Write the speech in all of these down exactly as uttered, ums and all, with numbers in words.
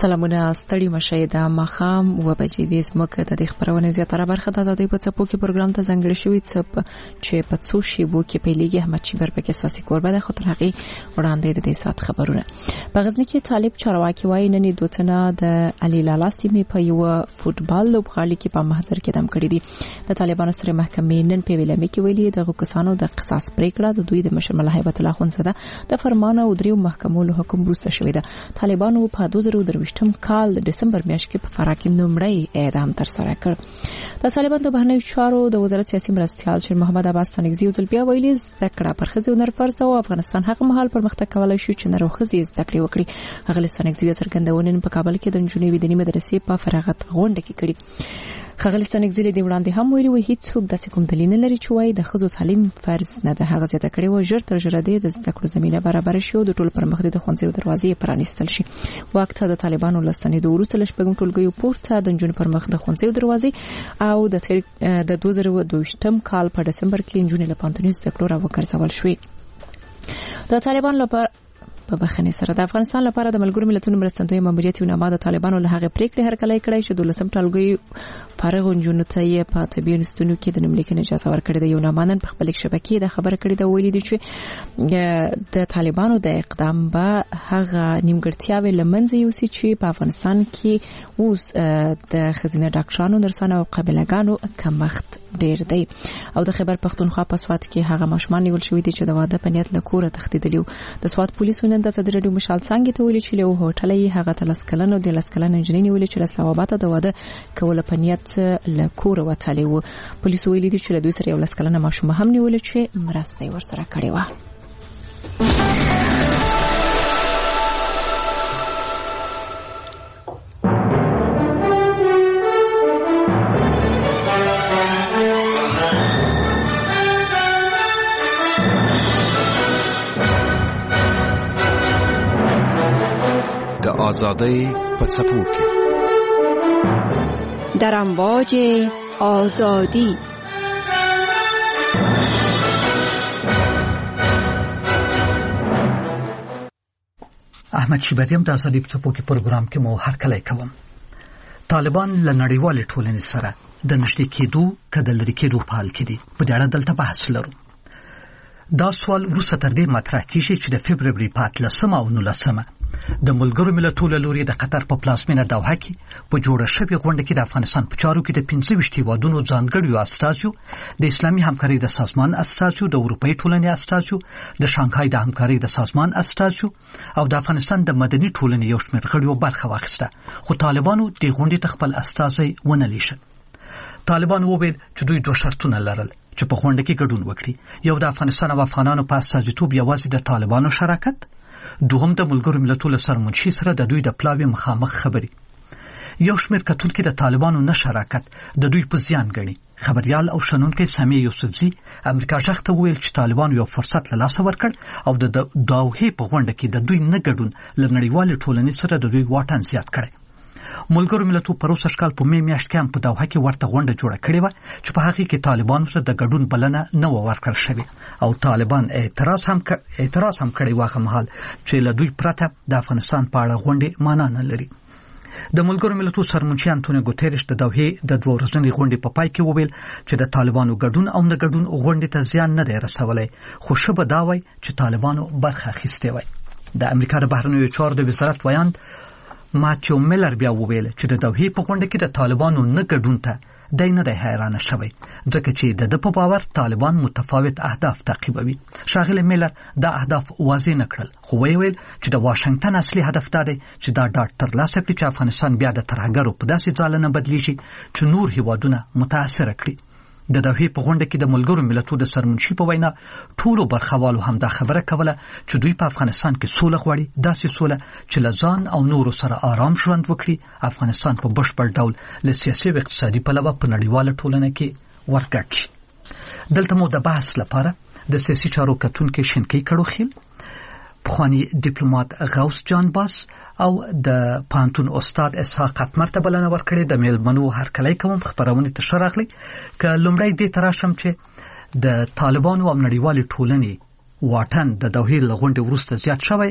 سلامونه ستړي مشه د مخام و بجې د زمکه د خبرونه زیاتره برخه د آزادۍ په څپو کې پروګرام ته ځانګړی شوی چې په څو شیبو کې پیلېږي احمد شیبر په کې اساسي کوربه د خطر حقي وړاندې د دې سات خبرونه په غزنی کې طالب چارواکي وایي نن دوتنه د علي لالا سیمې په یو فوتبال لوبغالي کې په محضر کې دم کړی دي د طالبانو سره محکمې نن په ویلمه کې ویلي د کسانو د قصاص پریکړه د دوی د مشر ملا هیبت الله خونزاده د فرمان او دریو محکمو له حکم وروسته شوې ده طالبانو په دوه زره درویشتم کال د دسمبر میاشتې کې په فراه کې نومړی اعدام تر سره کړ د طالبانو د بهرنیو چارو د وزارت سیاسي مرستیال شیر محمد عباس ستانکزي ځل بیا ویلي زده کړه پر ښځو نر فرض او افغانستان هغه مهال پرمختګ کولای شي چې نر ښځې زده کړې وکړي هغه ستانکزي د څرګندونې په کابل کې د نجونې ودانۍ مدرسې په فراغت غونډه کې کړي خغل ستانکزي د وړاندې هم ویلي وي هیڅ څوک داسې کوم دلیل نه لري چې وایي د ښځو تعلیم فرض نه ده هغه زیاته کړې و ژر تر ژره د زده کړو زمينه برابر شي او د ټول پرمختګ د ښوونځیو دروازې پرانیستل شي وخت د طالبانو لستنې د وروسته لشپږم ټولګیو پورته د نجونې پرمختګ د ښوونځیو دروازې او د د دوه زره دوه کال په دسمبر کې نجونې له پانتونیز د کلور او ورکړل شوې د طالبان لپاره په بخنه سره د افغانستان لپاره د ملګرو ملتونو مرستندوی ماموریت یو نامه د طالبانو له هغه پریکړې هرکلی کړی چې دولسم ټولګي فارغ جنونو ته یې په طبي انستitutونو کې د نملیکنې اجازه ورکړې ده یو نامه نن په خپل شبکې د خبره کړې ده ویلي دي چې د طالبانو د اقدام به هغه نیمګړتیاوې لمنځه یوسي چې په افغانستان کې اوس د خزینه ډاکټرانو نرسانو او قابلګانو کمښت ډیر دی او د خیبر پختونخوا په سوات کې هغه ماشومان نیول شوی دي چې د واده په نیت له کوره تښتیدلي د سوات پولیسو نن د صدر رادیو مشال څنګه ته ویلي چې له هوټل یې هغه تلسکلن او د لسکلن انجنیر نیول چې له سوابات د واده کول په نیت له کوره وتلی و پولیسو ویلي دي چې له دوی سره یو لسکلن ماشوم هم نیول چې مرسته ورسره کړې و آزادی په څپو کې در امواج آزادی احمد شیبریم د آزادی په څپو کې پروګرام کې مو هرکلی کوم طالبان له نړیوالې ټولنې سره د نږدې کېدو که د لرې کېدو په حال کې دي په دې اړه دلته بحث لرو دا سوال وروسته تر دې مطرح کیږي چې د فبروري په اتلسمه او نولسمه د ملګرو ملتونو لوري د قطر په پلازمینه دوحه کې په جوړه شوې غونډه کې د افغانستان په چارو کې د پنځه ویشت هیوادونو ځانګړي استازیو د اسلامي همکارۍ د سازمان استازیو د اروپایي ټولنې استازیو د شانګهای د همکارۍ د سازمان استازیو او د افغانستان د مدني ټولنې یو شمېر غړیو برخه واخیسته خو طالبانو د غونډې ته خپل استازی ونه لیږه طالبانو وویل چې دوی دوه شرطونه لرل چې په غونډه کې ګډون وکړي یو د افغانستان او افغانانو په استازیتوب یوازې د طالبانو شراکت دوهم د ملګرو ملتونو سرمنشي سره د دوی د پلاوي مخامخ خبري یو شمېر کتونکي د طالبانو نه شراکت د دوی په زیان ګڼي خبريال او شنونکي سامي یوسفزي امریکا ځخ ته ویل چې طالبانو یو فرصت له لاسه ورکړ او د داوهې په غونډه کې د دوی نه ګډون لنړیوال ټولنې سره د دوی واټن زیات کړي ملګرو ملتونو پر اوسه کال په می میاشت کې هم په دوحه کې ورته غونډه جوړه کړې و چې په هغه کې طالبانو سره د ګډون بلنه نه و ورکړل شوې او طالبان اعتراض هم اعتراض هم کړی واغه مهال چې له دوی پرته د افغانستان په اړه غونډه معنا نه لري د ملګرو ملتونو سرمنشي انټونیو ګوتریش د دوحې د دوه ورځنۍ غونډې په پای کې وویل چې د طالبانو ګډون او نه ګډون غونډې ته زیان نه دی رسولی خو شبه دا وایي چې طالبانو برخه اخیستې وای د امریکا د بهرنیو چارو د وزارت ویاند ماتیو میلر بیا وویل چې د دوحې په غونډه کې د طالبانو نه ګډون ته دای نه دی حیرانه شوی ځکه چې د د په باور طالبان متفاوت اهداف تعقیبوي شاغل میلر دا اهداف واضح نکړل خو ویل چې د واشنگټن اصلي هدف دا دی چې دا ډاټ ترلاسه کړي چې افغانستان بیا د ترهګرو په داسې ځاله نه بدلی شي چې نور هیوادونه متاثر کړي د دوحې په غونډه کې د ملګرو ملتونو د سرمنشي په وینا ټولو برخوالو هم دا خبره کوله چې دوی په افغانستان کې سوله غواړي داسې سوله چې له ځان او نورو سره آرام ژوند وکړي افغانستان په بشپړ ډول له سیاسي او اقتصادي پلوه په نړیواله ټولنه کې ورګډ شي دلته مو د بحث لپاره د سیاسي چارو کتونکي شینکي کړوخیل پخوانی ډیپلوماټ غوث جان باس او د پانتون استاد اسحاق قطمر ته بلنه ورکړې د میلمنو هرکلی کوم خبرونه ته شراغلي ک لومړی دې تراشم چې د طالبانو او نړیوال ټولنې واټن د دوحې لغونډې وروسته زیات شوی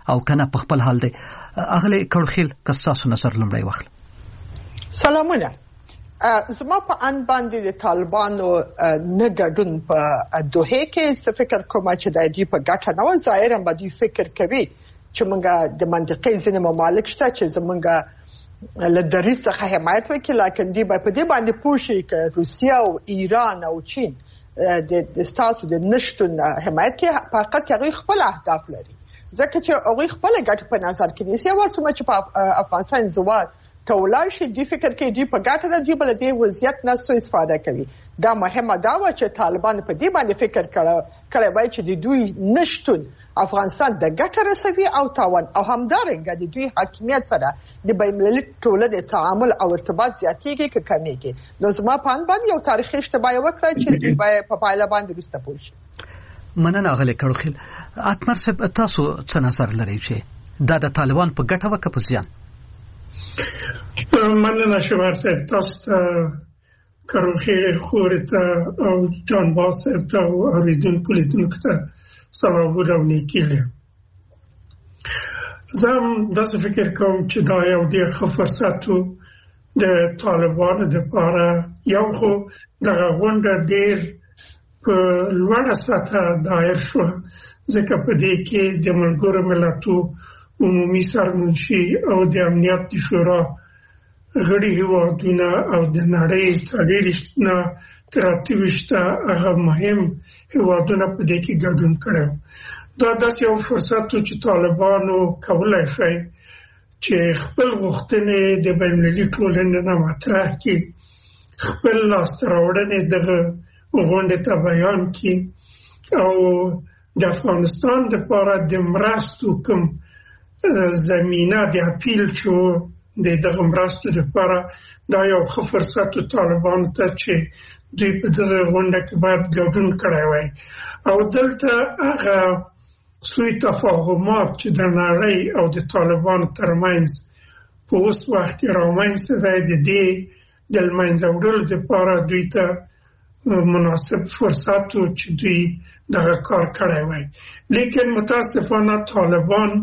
او کنه په خپل حال دی. اغلی کړوخیل کستاسو نظر لمړی وخت. سلامونه. زما په ان باندې د طالبانو نه ګډون په دوحه کې څه فکر کوم چې د دې په ګټه نه و. ظاهرا به دوی فکر کوي چې موږ د منطقې ځینې ممالک شته چې زمونږ له دریځ څخه حمایت وکړي، لکه دوی به په دې باندې پوه شي چې روسیه او ایران او چین د ستاسو د نشتون حمایت کې فقط هغوی خپل اهداف لري، ځکه چې هغوی خپل ګټه په نظر کې نیسي. ورڅومره چې په افغانستان زوال ته ولاړ شي دوی فکر کوي دوی په ګټه ده، دوی بل دې وضعیت نه سوء استفاده کوي. دا مهمه دا و چې طالبان په دې باندې فکر کړی وای چې د دوی نشتون افغانستان د ګټه رسوي او تاوان، او همدارنګه د دوی حاکمیت سره د بین‌المللي ټولنې تعامل او ارتباط زیاتېږي که کمیږي. نو زما په اند باندې یو تاریخي اشتباه وکړه چې دوی باید په پایله باندې وروسته پوه شي. مننه اغلی کړوخیل. اتمر صاحب تاسو څه نظر لرئ چې دا د طالبان په ګټه وکړه په زیان؟ مننه شوار صاحب، تاسو ته کړوخیل خورې ته او جان باز صاحب ته او اوریدونکو لیدونکو ته سلامونه او نیکي لرم. زه هم داسې فکر کوم چې دا یو ډېر ښه فرصت و د طالبانو دپاره. یو خو دغه غونډه ډېر په لوړه سطحه دایر شوه، ځکه په دې کې د ملګرو ملتونو عمومي سرمنشي او د امنیت د شورا غړي هېوادونه او د نړۍ څلېرویشت نه تر اته ویشت هغه مهم هېوادونه په دې کې ګډون کړی. دا داسې یو فرصت و چې طالبانو کولی شي چې خپل غوښتنې د بین‌المللي ټولنې نه مطرح کړي، خپل لاسته راوړنې دغه غونډې ته بیان کړي او د افغانستان دپاره د مرستو کوم زمینه د اپیل چې د دغه مرستو دپاره دا یو ښه فرصت و طالبانو ته چې دوی په دغه غونډه کې باید ګډون کړی وای. او دلته هغه سوء تفاهمات چې د نړۍ او د طالبانو ترمنځ په اوس وخت کې رامنځته دی، د دې د له منځه وړلو دپاره دوی ته مناسب فرصت و چې دوی دغه کار کړی وای. لیکن متاسفانه طالبان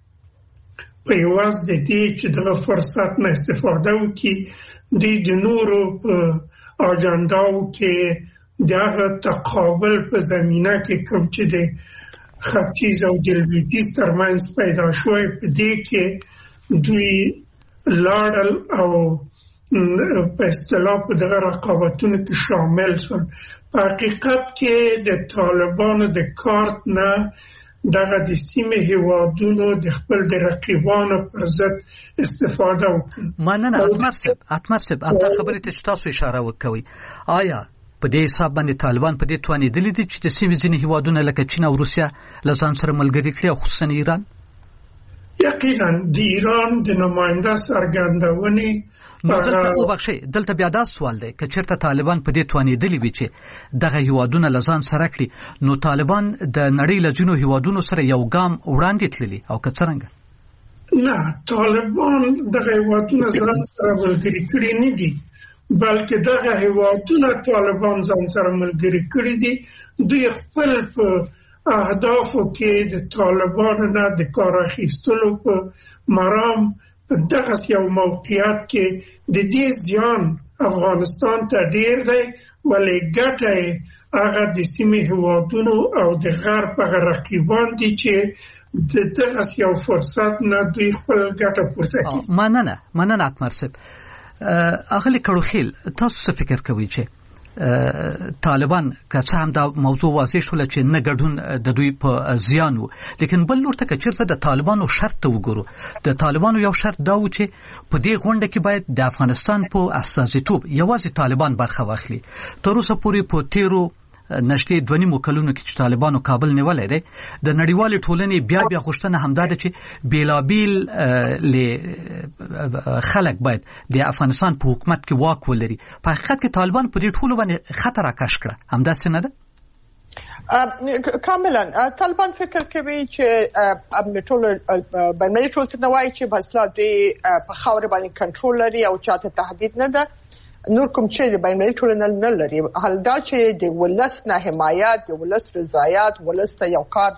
په عوض د دې چې دغه فرصت نه استفاده وکړي، دوی د نورو په اجنداو کې دغه تقابل په زمینه کې کوم چې د ختیځ او د لویدیځ ترمنځ پیدا شوی، په دې کې دوی لاړل او په اصطلاح په دغه رقابتونو کې شامل شول. په حقیقت کې د طالبانو د کارت نه دغه د سیمې هېوادونو د خپل د رقیبانو پر ضد استفاده وکړي. مننه اتمر صاحب. اتمر صاحب همدا خبرې ته چې تاسو اشاره وکوئ، آیا په دې حساب باندې طالبان په دې توانېدلي دي چې د سیمې ځینې هېوادونه لکه چین او روسیه له ځان سره ملګري کړي او خصوصا ایران؟ یقینا د ایران د نماینده څرګندونې نو دلته وبخښئ، دلته بیا دا سوال دی که چېرته طالبان په دې توانېدلي وي چې دغه هېوادونه له ځان سره کړي، نو طالبان د نړۍ له ځینو هېوادونو سره یو ګام وړاندې تللي او که څرنګه؟ نه، طالبان دغه هېوادونه ځان سره ملګري کړي نه دي، بلکې دغه هېوادونه طالبان ځان سره ملګري کړي دي. دوی خپل په اهدافو کې د طالبانو نه د کار اخیستلو په مرام په دغه یو موقعیت کې د دې زیان افغانستان ته ډیر دی، ولې ګټه یې هغه د سیمې هېوادونو او د غرب هغه رقیبان دي چې د دغه یو فرصت نه دوی خپل ګټه پورته کوي. مننه مننه اتمر صاحب. اغلی کړوخیل، تاسو څه فکر کوئ چې طالبان که څه هم دا موضوع واضح شوله چې نه ګډون د دوی په زیان و، لیکن بل لور ته که چېرته د طالبانو شرط ته وګورو، د طالبانو یو شرط دا و چې په دې غونډه کې باید د افغانستان په استازیتوب یوازې طالبان برخه واخلي. تر اوسه پورې په تیرو نږدې دوه نیمو کلونو کې چې طالبانو کابل نیولی دی، د نړیوالې ټولنې بیا بیا غوښتنه همدا ده چې بېلابېل خلک باید د افغانستان په حکومت کې واک ولري. په حقیقت کې طالبان په دې ټولو باندې خطر راکش کړه، همداسې نه ده؟ کاملا طالبان فکر کوي چې ټول بین‌المللي ټولنې ته وایي چې بس لا دوی په خاورې باندې کنټرول لري او چاته تهدید نه ده، نور کوم چې د بین‌المللي ټولنې نه لري. حال دا چې د ولس نه حمایت، د ولس رضایت، ولس ته یو کار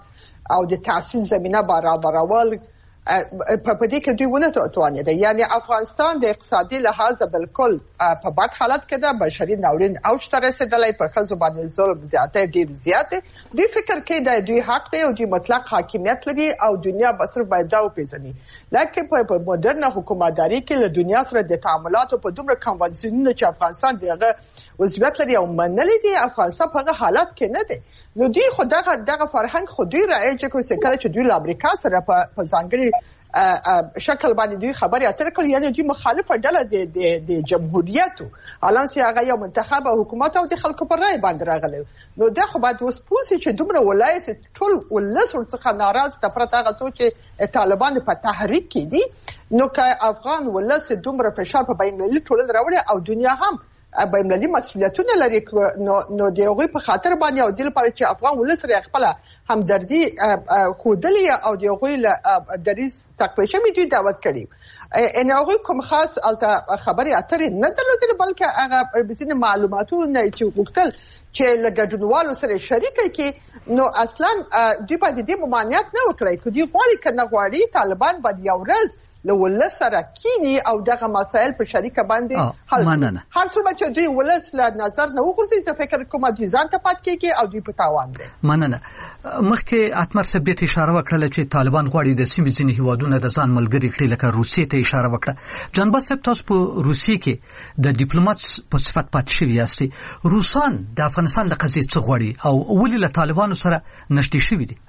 او د تحصیل زمينه برابرول په دې کې دوی ونه توانید. یعنی افغانستان د اقتصادي لحاظ بالکل په بد حالت کې ده، بشري ناورین اوج ته رسیدلی، په ښځو باندې ظلم زیاته ډیر زیات دی. دوی فکر کوي د دوی حق دی او دوی مطلق حاکمیت لري او دنیا به صرف باید دا وپیژني. لکه په مدرنه حکومتداري کې له دنیا سره د تعاملاتو په دومره کنوانسیونونو چې افغانستان دغه وضعیت لري او منلي دي، افغانستان په هغه حالت کې نه دی. نو دوی خو دغه دغه فرهنګ خو دوی رایج کوي چې کله چې دوی له امریکا سره په ځانګړي شکل باندې دوی خبرې اترې کوي، یعنی دوی مخالفه ډله د د د جمهوریت الان چې هغه یو منتخب حکومت او د خلکو پر رای باندې راغلی. نو دا خو باید اوس پوسي چې دومره ولایت ټول ولس ورڅخه ناراض د پرته هغه څه چې طالبان په تحریک کې دي. نو که افغان ولس دومره فشار په بین المللي ټولنه راوړي او دنیا هم بین المللي مسؤلیتونه لري، نو نو د هغوی په خاطر باندې او د لپاره چې افغان ولس لري خپل همدردي خودلی او د هغوی له دریز تقویه شوي دوی دعوت کړي. ان هغوی کوم خاص الته خبرې اترې نه درلودلې، بلکې هغه بزین معلوماتونه چې غوښتل چې له ګډونوالو سره شریک کړي. نو اصلا دوی باندې د ممانعت نه وکړي چې دوی غواړي کنه غواړي طالبان باندې یو ورځ له ولس سره کینی او دغه مسایل په شریکه باندې حل کړي. هر څومره چې دوی ولس له نظر نه وغورځي، زه فکر کوم دوی ځان ته پات کېږي او دوی په تاوان دي. مننه. مخکې اتمر سبیت اشاره وکړه چې طالبان غواړي د سیمې ځینې هیوادونه د ځان ملګري کړي، لکه روسیې ته اشاره وکړه. جنبه صاحب، تاسو په روسیې کې د ډیپلوماټ په صفت پاتې شوي یاستئ. روسان د افغانستان له قضیې څه غواړي او ولې له طالبانو سره نږدې شوي دي؟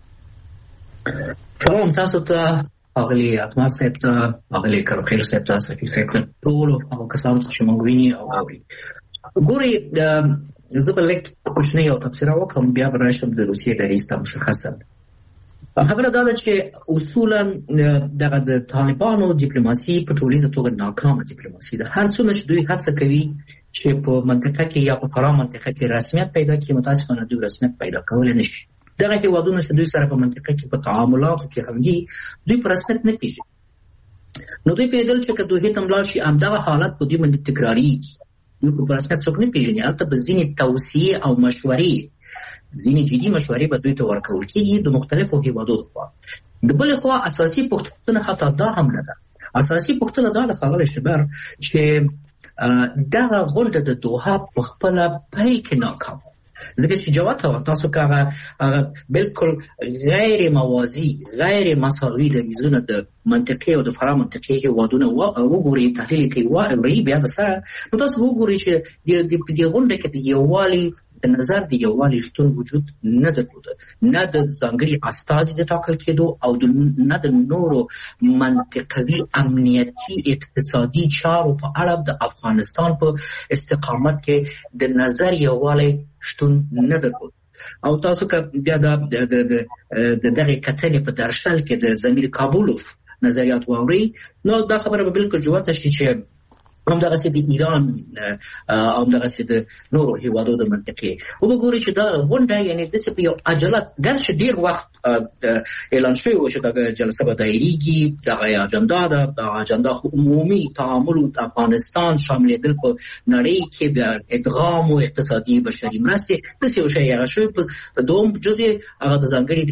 سلام تاسو ته، اغلی اتمر صاحب ته، اغلی کرخیل صاحب ته، صفی صاحب ته، ټول هغه کسانو چې موږ ویني او اوري. ګوري زه به لږ کوچنی یو تفسیر وکړم، بیا به راشم د روسیې دریځ ته مشخصا. خبره دا ده چې اصولا دغه د طالبانو ډیپلوماسي په ټولیزه توګه ناکامه ډیپلوماسي ده. هر څومره چې دوی هڅه کوي چې په منطقه کې یا په فرا منطقه کې رسمیت پیدا کړي، متاسفانه دوی رسمیت پیدا کولی نشي. دغه هیوادونه چې دوی سره په منطقه کې په تعاملاتو کې هم دي، دوی په رسمیت نه پیژني. نو دوی پیدل چې که دوی ته ملاړ شي همدغه حالت په دوی باندې تکراریږي. دوی خو په رسمیت څوک نه پیژني. هلته به ځینې توصیې او مشورې، ځینې جدي مشورې به دوی ته ورکول کېږي د مختلفو هیوادو لخوا. د بلې خوا اساسي پوښتنه حتی دا هم نه ده. اساسي پوښتنه دا ده ښاغلی شبر چې دغه غونډه د دوحه په خپله پای کې ناکامه، ځکه چې جواب تاسو کاغه بالکل غیر موازی غیر مساوي دریځونه د منطقي او د فرا منطقي هیوادونه وګوري، تحلیل کوي واوري، بیا د سره نو تاسو وګورئ چې د دې غونډه کې د یووالي د نظر د یووالي شتون وجود نه درلود، نه د ځانګړي استازي د ټاکل کېدو او نه د نورو منطقوي امنیتي اقتصادي چارو په اړه د افغانستان په استقامت کې د نظر یووالي شتون نه درلود. او تاسو که بیا د دغه کتنې په درشل کې د زمیر کابولوف نظریات واوري، نو دا خبره به بالکل جوته شي چې همدغسې د ایران او همدغسې د نورو هیوادو د منطقې وګورئ چې دا غونډه یعنې داسې په یو عجلت، ګرچې ډېر وخت اعلان شوی و چې دغه جلسه به دایریږي، دغه اجنډا ده، دغه اجنډا خو عمومي تعامل د افغانستان شاملېدل په نړۍ کې بیا ادغام او اقتصادي بشري مرستې داسې یو شی هغه شوی په دوم جز یې هغه د ځانګړي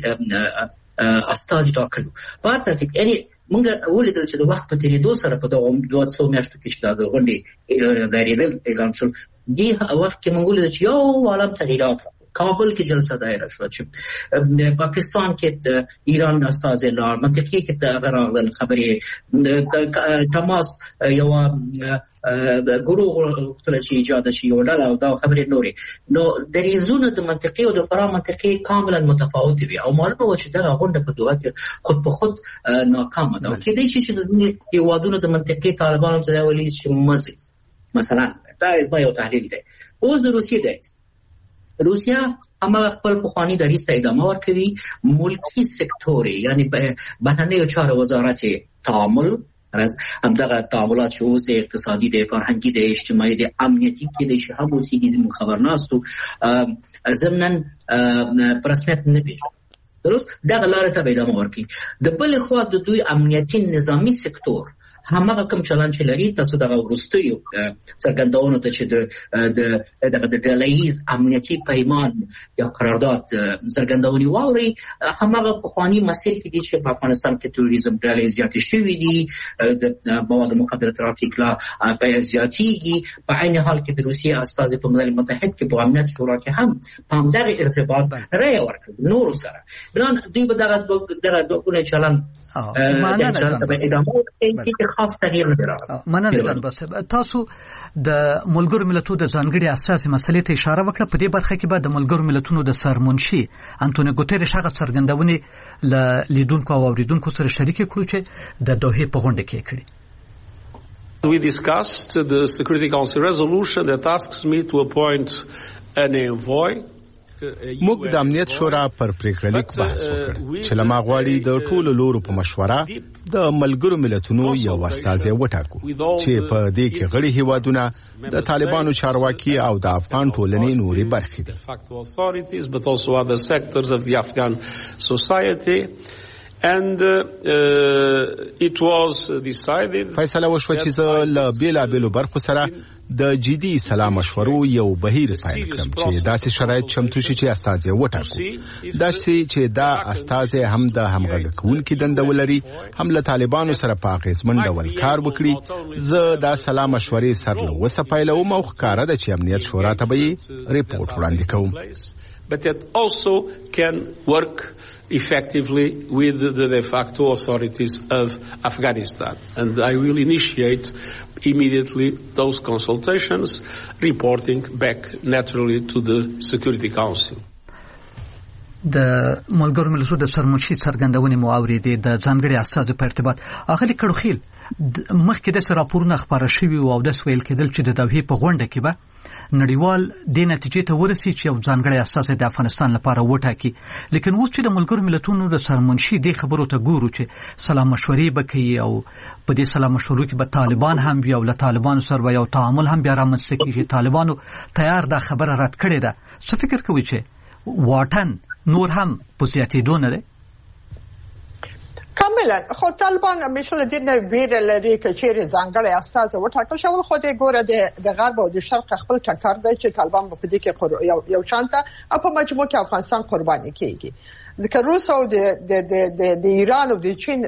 استازي ټاکلو. په هر ترتیب یعنې موږ ولیدل چې د وخت په تېرېدو سره په دغه دوه څو میاشتو کې چې دا د غونډې دایرېدل اعلان شول، دې وخت کې موږ ولیدل چې یو عالم تغییرات کابل کې جلسه دایره شوه، چې پاکستان کې د ایران استازي لاړ، منطقې کې هغه راغلل خبرې، تماس یوه ګروه غوښتله چې ایجاد شي یوه ډله او دا خبرې نورې. نو دریځونه د منطقې او د فرا منطقې کاملا متفاوتې وي او معلومه وه چې دغه غونډه په دوحه کې خود په خود ناکامه ده. کېدای شي چې د هېوادونو د منطقې طالبانو ته دا ویلي چې مزي مثلا دا یو تحلیل دی. اوس د روسیې دریځ، روسیا هماغه خپل پخواني دریځ ته ادامه ورکوي. ملکي سکتور یعنی بهرنیو چارو وزارت تعامل راز همدغه تعاملات چې اوس د اقتصادي د فرهنګي د اجتماعي د امنیتي کې د شي هم اوسېږي زموږ خبرناستو ضمناً په رسمیت نه پېژني. درست دغه لارې ته به ادامه ورکوي. د بلې خوا د دوی امنیتي نظامي سکتور همغه کوم چلن چې لري تاسو دغه وروستیو څرګندونو ته چې د د دغه د ډلهییز امنیتي پیمان یا قرارداد څرګندونې واوري همغه پخوانی مسایل دي چې په افغانستان کې توریزم ډلې زیاتې شوې دي د مواد مخدره ترافیک لا په زیاتېږي په عین حال کې د روسیې استازي په ملل متحد کې په امنیت شورا کې هم په همدغه ارتباط رایه ورکړه نور سره بلان دوی به دغه دغه دوه چلن مننه جان بس تاسو د ملګرو ملتونو د ځانګړي اساسي مسلې ته اشاره وکړه په دې برخه کې به د ملګرو ملتونو د سرمنشي انټونیو ګوتریش هغه څرګندونې ل لیدونکو او اوریدونکو سره شریک کړو چې د دوحې په غونډه کې کړي. We discussed the Security Council resolution that asks me to appoint an envoy. موږ د امنیت شورا پر پریکړه لیک بحث وکړ چې لما غواړي د ټولو لورو په مشوره د ملګرو ملتونو یو استازی وټاکو چې په دې کې غړي هیوادونه د طالبانو چارواکي او د افغان ټولنې نوري برخې دي. And uh, uh, it was decided فیصله وشوه چې زه له بیلابیلو برخو سره د جدي سلا مشورو یو بهیر پیل کړم چې داسې شرایط چمتو شي چې استازی وټاکو داسې چې دا استازی هم د همغږي کوونکي دنده ولري هم له طالبانو سره په اغیزمن ډول کار وکړي. زه دا سلا مشورې سر له وسه پیلوم او ښکاره ده چې امنیت شورا ته به ریپورت وړاندې کوم. But it also can work effectively with the de facto authorities of Afghanistan. And I will initiate immediately those consultations, reporting back naturally to the Security Council. د ملګرو ملتونو د سرمنشي څرګندونې مو اورېدې د ځانګړي استازو په ارتباط اغلي کړوخیل مخکې د راپورونه خبره شوي او د سویل کېدل چې د دوحې په غونډه کې به نړیوال د نتیجې ته ورسي چې یو ځانګړی اساس د افغانستان لپاره وټاکي. لیکن اوس چې د ملګرو ملتونو د سرمنشي د خبرو ته ګورو چې سلام مشورې وکړي او په دې سلام مشورو کې به طالبان هم بیا ول طالبان سره یو تعامل هم بیا رامنځته کیږي. طالبانو تیار دا خبره رد کړې ده. څه فکر کوي چې واټن نور هم په زیاتېدو نه دی؟ کاملا خو طالبان همیشه له دې نه ویره لري چې چیرې ځانګړی استازی وټاکل شول خو د ګوره د غرب او د شرق خپل ټکر دی چې طالبان په دې کې یو یو شانته او په مجموع کې افغانستان قرباني کیږي. ځکه روس او د د د ایران او د چین